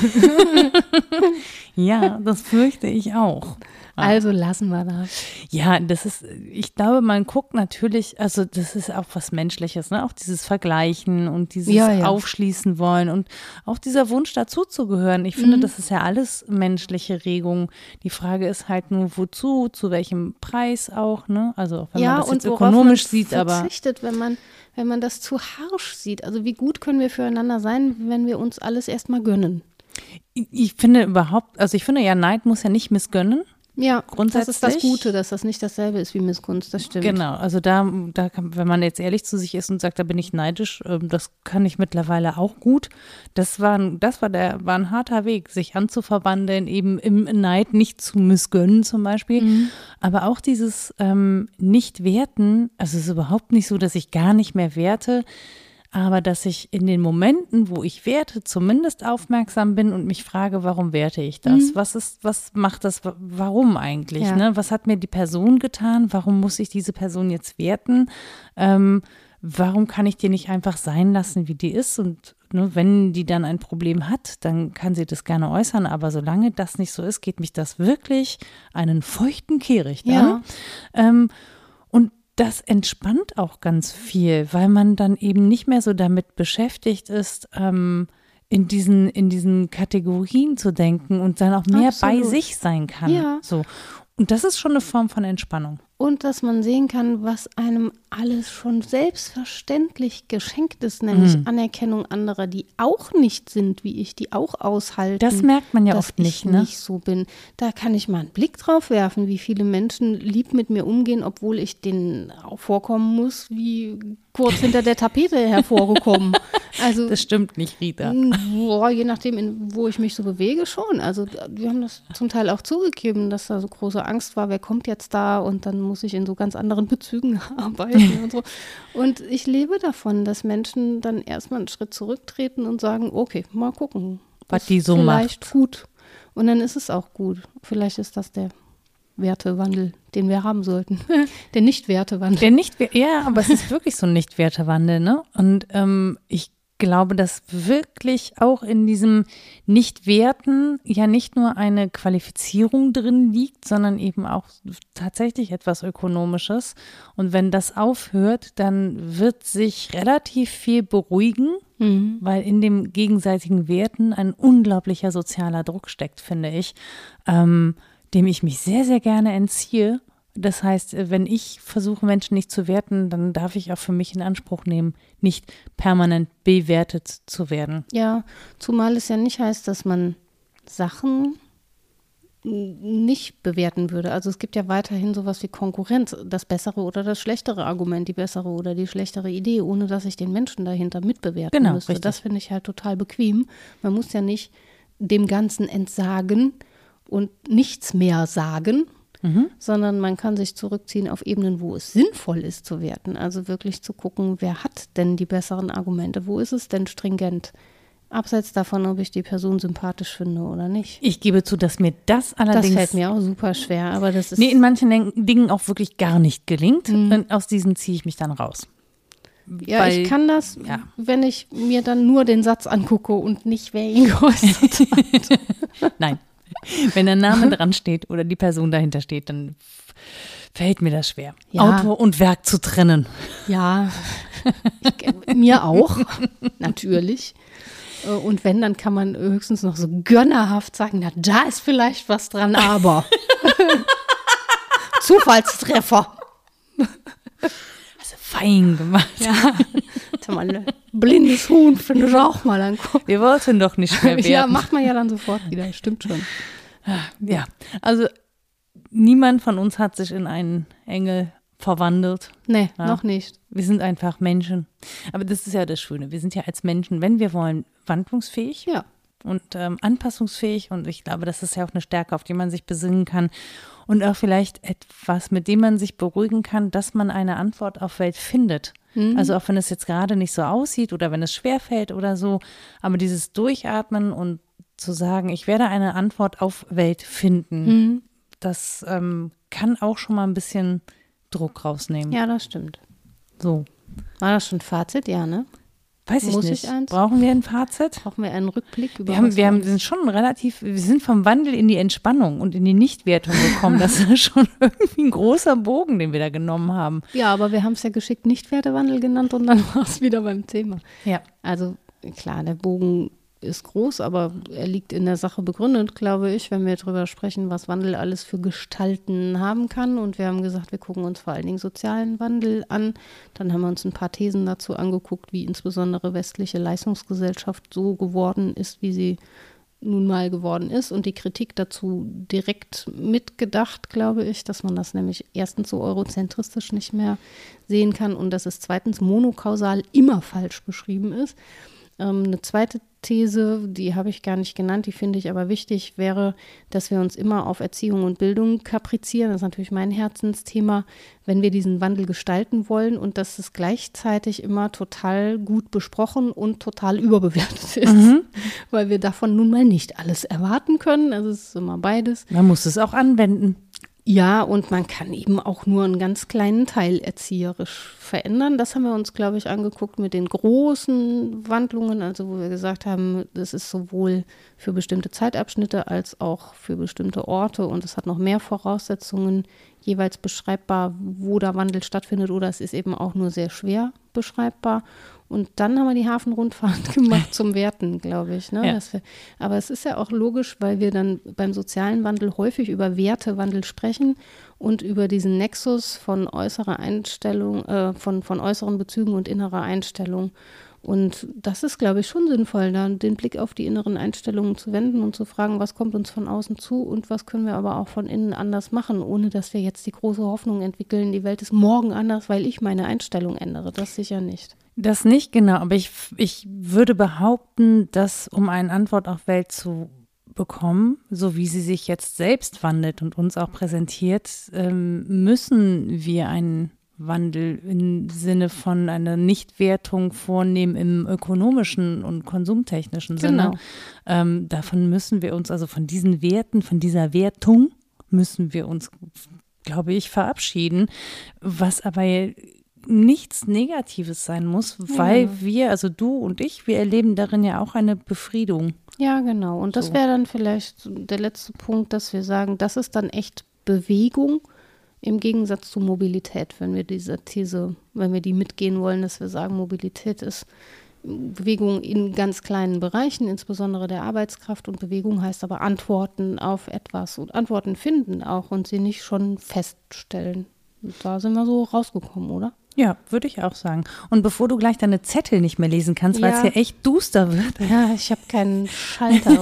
Ja, das fürchte ich auch. Also lassen wir das. Ja, ich glaube, man guckt natürlich, also das ist auch was Menschliches, ne? Auch dieses Vergleichen und dieses Aufschließen wollen und auch dieser Wunsch dazuzugehören. Ich finde, das ist ja alles menschliche Regung. Die Frage ist halt nur, wozu, zu welchem Preis auch, ne? Also auch wenn man das jetzt ökonomisch sieht, aber verzichtet, wenn man das zu harsch sieht. Also wie gut können wir füreinander sein, wenn wir uns alles erstmal gönnen? Ich finde ja, Neid muss ja nicht missgönnen. Ja, grundsätzlich. Das ist das Gute, dass das nicht dasselbe ist wie Missgunst, das stimmt. Genau, also da kann, wenn man jetzt ehrlich zu sich ist und sagt, da bin ich neidisch, das kann ich mittlerweile auch gut. Das war ein harter Weg, sich anzuverwandeln, eben im Neid nicht zu missgönnen zum Beispiel. Aber auch dieses Nicht-Werten, also es ist überhaupt nicht so, dass ich gar nicht mehr werte, aber dass ich in den Momenten, wo ich werte, zumindest aufmerksam bin und mich frage, warum werte ich das? Was macht das, warum eigentlich? Ja. Ne? Was hat mir die Person getan? Warum muss ich diese Person jetzt werten? Warum kann ich die nicht einfach sein lassen, wie die ist? Und ne, wenn die dann ein Problem hat, dann kann sie das gerne äußern. Aber solange das nicht so ist, geht mich das wirklich einen feuchten Kehricht an. Und das entspannt auch ganz viel, weil man dann eben nicht mehr so damit beschäftigt ist, in diesen Kategorien zu denken und dann auch mehr bei sich sein kann. Ja. So. Und das ist schon eine Form von Entspannung. Und dass man sehen kann, was einem alles schon selbstverständlich geschenkt ist, nämlich Anerkennung anderer, die auch nicht sind wie ich, die auch aushalten. Das merkt man ja dass oft nicht, ich ne? nicht so bin. Da kann ich mal einen Blick drauf werfen, wie viele Menschen lieb mit mir umgehen, obwohl ich denen auch vorkommen muss, wie kurz hinter der Tapete hervorgekommen. Also, das stimmt nicht, Rita. Je nachdem, wo ich mich so bewege, schon. Also wir haben das zum Teil auch zugegeben, dass da so große Angst war, wer kommt jetzt da und dann muss ich in so ganz anderen Bezügen arbeiten und so. Und ich lebe davon, dass Menschen dann erstmal einen Schritt zurücktreten und sagen, okay, mal gucken. Was die so vielleicht macht. Gut. Und dann ist es auch gut. Vielleicht ist das der Wertewandel, den wir haben sollten. Der Nicht-Wertewandel. Ja, aber es ist wirklich so ein Nicht-Wertewandel, ne? Und ich glaube, dass wirklich auch in diesem Nicht-Werten ja nicht nur eine Qualifizierung drin liegt, sondern eben auch tatsächlich etwas Ökonomisches. Und wenn das aufhört, dann wird sich relativ viel beruhigen, weil in dem gegenseitigen Werten ein unglaublicher sozialer Druck steckt, finde ich, dem ich mich sehr, sehr gerne entziehe. Das heißt, wenn ich versuche, Menschen nicht zu werten, dann darf ich auch für mich in Anspruch nehmen, nicht permanent bewertet zu werden. Ja, zumal es ja nicht heißt, dass man Sachen nicht bewerten würde. Also es gibt ja weiterhin sowas wie Konkurrenz, das bessere oder das schlechtere Argument, die bessere oder die schlechtere Idee, ohne dass ich den Menschen dahinter mitbewerten müsste. Richtig. Das finde ich halt total bequem. Man muss ja nicht dem Ganzen entsagen und nichts mehr sagen, sondern man kann sich zurückziehen auf Ebenen, wo es sinnvoll ist zu werten. Also wirklich zu gucken, wer hat denn die besseren Argumente? Wo ist es denn stringent? Abseits davon, ob ich die Person sympathisch finde oder nicht. Ich gebe zu, dass mir das allerdings… Das fällt mir auch super schwer, aber das ist… Nee, in manchen Dingen auch wirklich gar nicht gelingt. Und aus diesen ziehe ich mich dann raus. Ja, ich kann das, wenn ich mir dann nur den Satz angucke und nicht, wer ihn geäußert hat. Nein, wenn der Name dran steht oder die Person dahinter steht, dann fällt mir das schwer, Autor und Werk zu trennen. Ja, mir auch, natürlich. Und wenn, dann kann man höchstens noch so gönnerhaft sagen, na, da ist vielleicht was dran, aber Zufallstreffer. Fein gemacht. Ja, mal ein blindes Huhn findet auch mal angucken. Wir wollten doch nicht mehr werden. Ja, macht man ja dann sofort wieder, stimmt schon. Ja, also niemand von uns hat sich in einen Engel verwandelt. Nee, noch nicht. Wir sind einfach Menschen. Aber das ist ja das Schöne. Wir sind ja als Menschen, wenn wir wollen, wandlungsfähig und anpassungsfähig. Und ich glaube, das ist ja auch eine Stärke, auf die man sich besinnen kann. Und auch vielleicht etwas, mit dem man sich beruhigen kann, dass man eine Antwort auf Welt findet. Also auch wenn es jetzt gerade nicht so aussieht oder wenn es schwerfällt oder so. Aber dieses Durchatmen und zu sagen, ich werde eine Antwort auf Welt finden, das kann auch schon mal ein bisschen Druck rausnehmen. Ja, das stimmt. So. War das schon Fazit? Ja, ne? Weiß ich nicht. Brauchen wir ein Fazit? Brauchen wir einen Rückblick? Wir sind vom Wandel in die Entspannung und in die Nichtwertung gekommen. Das ist schon irgendwie ein großer Bogen, den wir da genommen haben. Ja, aber wir haben es ja geschickt Nichtwertewandel genannt und dann war es wieder beim Thema. Ja. Also klar, der Bogen ist groß, aber er liegt in der Sache begründet, glaube ich, wenn wir darüber sprechen, was Wandel alles für Gestalten haben kann. Und wir haben gesagt, wir gucken uns vor allen Dingen sozialen Wandel an. Dann haben wir uns ein paar Thesen dazu angeguckt, wie insbesondere westliche Leistungsgesellschaft so geworden ist, wie sie nun mal geworden ist. Und die Kritik dazu direkt mitgedacht, glaube ich, dass man das nämlich erstens so eurozentristisch nicht mehr sehen kann und dass es zweitens monokausal immer falsch beschrieben ist. Eine zweite These, die habe ich gar nicht genannt, die finde ich aber wichtig, wäre, dass wir uns immer auf Erziehung und Bildung kaprizieren. Das ist natürlich mein Herzensthema, wenn wir diesen Wandel gestalten wollen und dass es gleichzeitig immer total gut besprochen und total überbewertet ist, weil wir davon nun mal nicht alles erwarten können. Also es ist immer beides. Man muss es auch anwenden. Ja, und man kann eben auch nur einen ganz kleinen Teil erzieherisch verändern. Das haben wir uns, glaube ich, angeguckt mit den großen Wandlungen, also wo wir gesagt haben, das ist sowohl für bestimmte Zeitabschnitte als auch für bestimmte Orte und es hat noch mehr Voraussetzungen jeweils beschreibbar, wo der Wandel stattfindet oder es ist eben auch nur sehr schwer beschreibbar. Und dann haben wir die Hafenrundfahrt gemacht zum Werten, glaube ich. Ne? Ja. Aber es ist ja auch logisch, weil wir dann beim sozialen Wandel häufig über Wertewandel sprechen und über diesen Nexus von äußerer Einstellung, von äußeren Bezügen und innerer Einstellung. Und das ist, glaube ich, schon sinnvoll, da den Blick auf die inneren Einstellungen zu wenden und zu fragen, was kommt uns von außen zu und was können wir aber auch von innen anders machen, ohne dass wir jetzt die große Hoffnung entwickeln, die Welt ist morgen anders, weil ich meine Einstellung ändere. Das sicher nicht. Das nicht, genau. Aber ich würde behaupten, dass um eine Antwort auf Welt zu bekommen, so wie sie sich jetzt selbst wandelt und uns auch präsentiert, müssen wir einen Wandel im Sinne von einer Nichtwertung vornehmen im ökonomischen und konsumtechnischen Sinne. Davon müssen wir uns, also von diesen Werten, von dieser Wertung müssen wir uns, glaube ich, verabschieden, was aber nichts Negatives sein muss, weil wir, also du und ich, wir erleben darin ja auch eine Befriedung. Ja, genau. Und das wäre dann vielleicht der letzte Punkt, dass wir sagen, das ist dann echt Bewegung im Gegensatz zu Mobilität, wenn wir diese These, wenn wir die mitgehen wollen, dass wir sagen, Mobilität ist Bewegung in ganz kleinen Bereichen, insbesondere der Arbeitskraft und Bewegung heißt aber Antworten auf etwas und Antworten finden auch und sie nicht schon feststellen. Und da sind wir so rausgekommen, oder? Ja, würde ich auch sagen. Und bevor du gleich deine Zettel nicht mehr lesen kannst, weil es hier echt duster wird. Ja, ich habe keinen Schalter.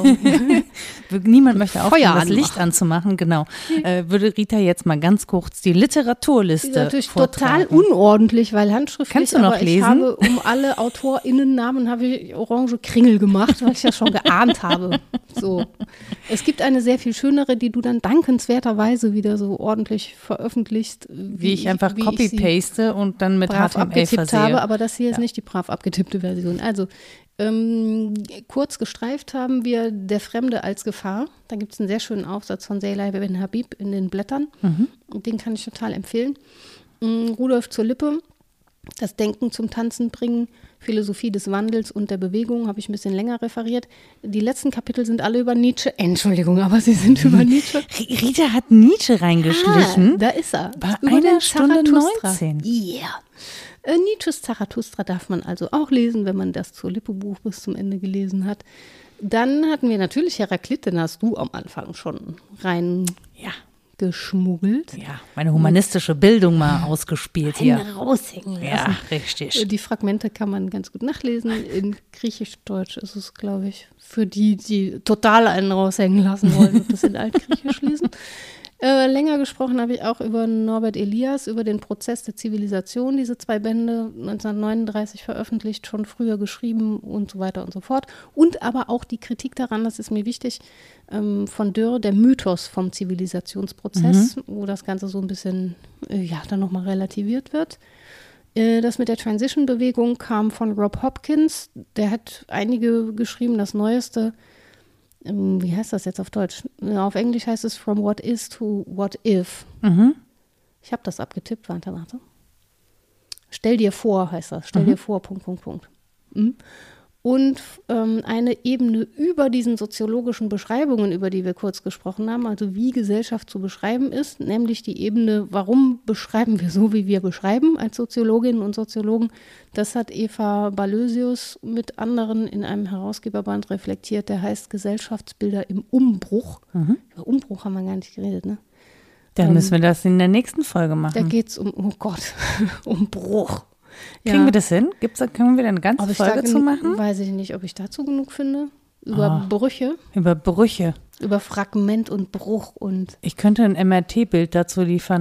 Niemand möchte aufhören, das Licht anzumachen, genau. Würde Rita jetzt mal ganz kurz die Literaturliste vortragen. Das ist natürlich vortragen. total unordentlich, weil handschriftlich, Kannst du noch aber lesen? Ich habe um alle AutorInnennamen habe ich orange Kringel gemacht, weil ich ja schon geahnt habe. So. Es gibt eine sehr viel schönere, die du dann dankenswerterweise wieder so ordentlich veröffentlicht. Wie ich einfach copy-paste und dann mit HTML versehe. Habe, aber das hier ist nicht die brav abgetippte Version. Also kurz gestreift haben wir Der Fremde als Gefahr. Da gibt es einen sehr schönen Aufsatz von Zeylai Ben Habib in den Blättern. Den kann ich total empfehlen. Rudolf zur Lippe, Das Denken zum Tanzen bringen, Philosophie des Wandels und der Bewegung, habe ich ein bisschen länger referiert. Die letzten Kapitel sind alle über Nietzsche. Entschuldigung, aber sie sind über Nietzsche. Rita hat Nietzsche reingeschlichen. Da ist er. Bei einer Stunde 19. Yeah. Nietzsches Zarathustra darf man also auch lesen, wenn man das zur Lippe-Buch bis zum Ende gelesen hat. Dann hatten wir natürlich Heraklit, den hast du am Anfang schon geschmuggelt. Ja, meine humanistische Bildung mal ausgespielt hier. Raushängen lassen. Ja, richtig. Die Fragmente kann man ganz gut nachlesen. In Griechisch-Deutsch ist es, glaube ich, für die total einen raushängen lassen wollen und das in Altgriechisch lesen. Länger gesprochen habe ich auch über Norbert Elias, über den Prozess der Zivilisation, diese 2 Bände, 1939 veröffentlicht, schon früher geschrieben und so weiter und so fort. Und aber auch die Kritik daran, das ist mir wichtig, von Dürr, der Mythos vom Zivilisationsprozess, wo das Ganze so ein bisschen, dann nochmal relativiert wird. Das mit der Transition-Bewegung kam von Rob Hopkins, der hat einige geschrieben, das Neueste. Wie heißt das jetzt auf Deutsch? Auf Englisch heißt es From What Is to What If. Ich habe das abgetippt, warte. Stell dir vor, heißt das. Stell dir vor, .. Und eine Ebene über diesen soziologischen Beschreibungen, über die wir kurz gesprochen haben, also wie Gesellschaft zu beschreiben ist, nämlich die Ebene, warum beschreiben wir so, wie wir beschreiben als Soziologinnen und Soziologen. Das hat Eva Balösius mit anderen in einem Herausgeberband reflektiert, der heißt Gesellschaftsbilder im Umbruch. Über Umbruch haben wir gar nicht geredet, ne? Dann müssen wir das in der nächsten Folge machen. Da geht es um Bruch. Kriegen wir das hin? Können wir da eine ganze Folge zu machen? Weiß ich nicht, ob ich dazu genug finde. Über Brüche. Über Brüche. Über Fragment und Bruch und. Ich könnte ein MRT-Bild dazu liefern.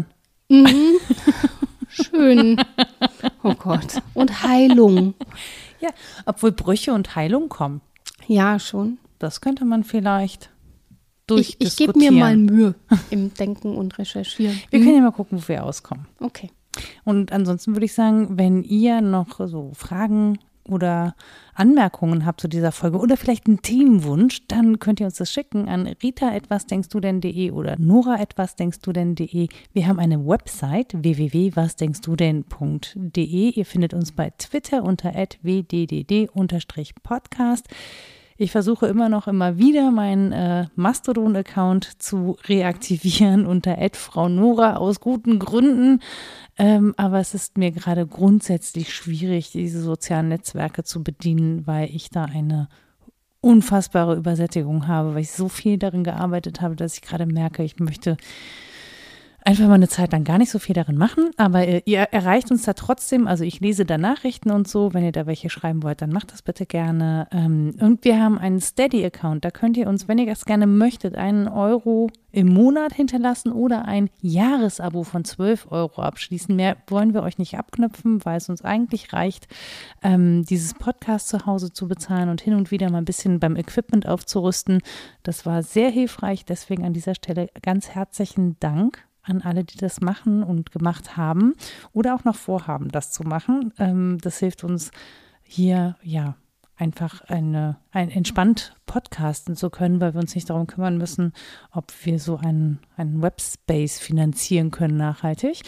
Schön. Oh Gott. Und Heilung. Ja, obwohl Brüche und Heilung kommen. Ja, schon. Das könnte man vielleicht durchdiskutieren. Ich gebe mir mal Mühe im Denken und Recherchieren. Wir können ja mal gucken, wo wir auskommen. Okay. Und ansonsten würde ich sagen, wenn ihr noch so Fragen oder Anmerkungen habt zu dieser Folge oder vielleicht einen Themenwunsch, dann könnt ihr uns das schicken an rita@wasdenkstudenn.de oder nora@wasdenkstudenn.de. Wir haben eine Website www.wasdenkstudenn.de. Ihr findet uns bei Twitter unter @wddd_podcast. Ich versuche immer wieder meinen Mastodon-Account zu reaktivieren unter @fraunora aus guten Gründen. Aber es ist mir gerade grundsätzlich schwierig, diese sozialen Netzwerke zu bedienen, weil ich da eine unfassbare Übersättigung habe, weil ich so viel darin gearbeitet habe, dass ich gerade merke, ich möchte einfach mal eine Zeit lang gar nicht so viel darin machen, aber ihr erreicht uns da trotzdem, also ich lese da Nachrichten und so, wenn ihr da welche schreiben wollt, dann macht das bitte gerne. Und wir haben einen Steady-Account, da könnt ihr uns, wenn ihr das gerne möchtet, einen Euro im Monat hinterlassen oder ein Jahresabo von 12 Euro abschließen. Mehr wollen wir euch nicht abknöpfen, weil es uns eigentlich reicht, dieses Podcast zu Hause zu bezahlen und hin und wieder mal ein bisschen beim Equipment aufzurüsten. Das war sehr hilfreich, deswegen an dieser Stelle ganz herzlichen Dank an alle, die das machen und gemacht haben oder auch noch vorhaben, das zu machen. Das hilft uns hier, einfach ein entspannt podcasten zu können, weil wir uns nicht darum kümmern müssen, ob wir so einen Webspace finanzieren können nachhaltig.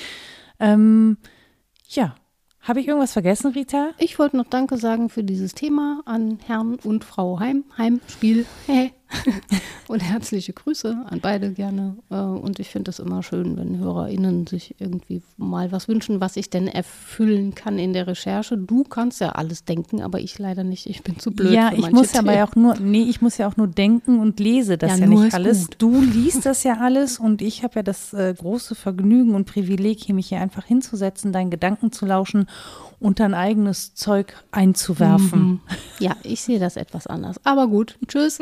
Habe ich irgendwas vergessen, Rita? Ich wollte noch Danke sagen für dieses Thema an Herrn und Frau Heimspiel. Und herzliche Grüße an beide gerne. Und ich finde es immer schön, wenn HörerInnen sich irgendwie mal was wünschen, was ich denn erfüllen kann in der Recherche. Du kannst ja alles denken, aber ich leider nicht. Ich bin zu blöd. Ja, ich muss aber auch nur denken und lese das ja nicht alles. Gut. Du liest das ja alles und ich habe ja das große Vergnügen und Privileg, hier mich hier einfach hinzusetzen, deinen Gedanken zu lauschen und dein eigenes Zeug einzuwerfen. Ja, ich sehe das etwas anders. Aber gut, tschüss.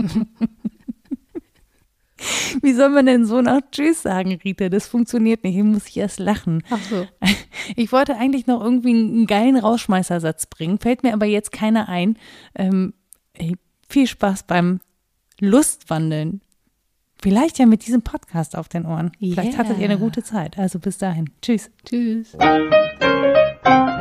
Wie soll man denn so noch Tschüss sagen, Rita? Das funktioniert nicht. Hier muss ich erst lachen. Ach so. Ich wollte eigentlich noch irgendwie einen geilen Rausschmeißersatz bringen, fällt mir aber jetzt keiner ein. Viel Spaß beim Lustwandeln. Vielleicht ja mit diesem Podcast auf den Ohren. Vielleicht Yeah. hattet ihr eine gute Zeit. Also bis dahin. Tschüss. Tschüss.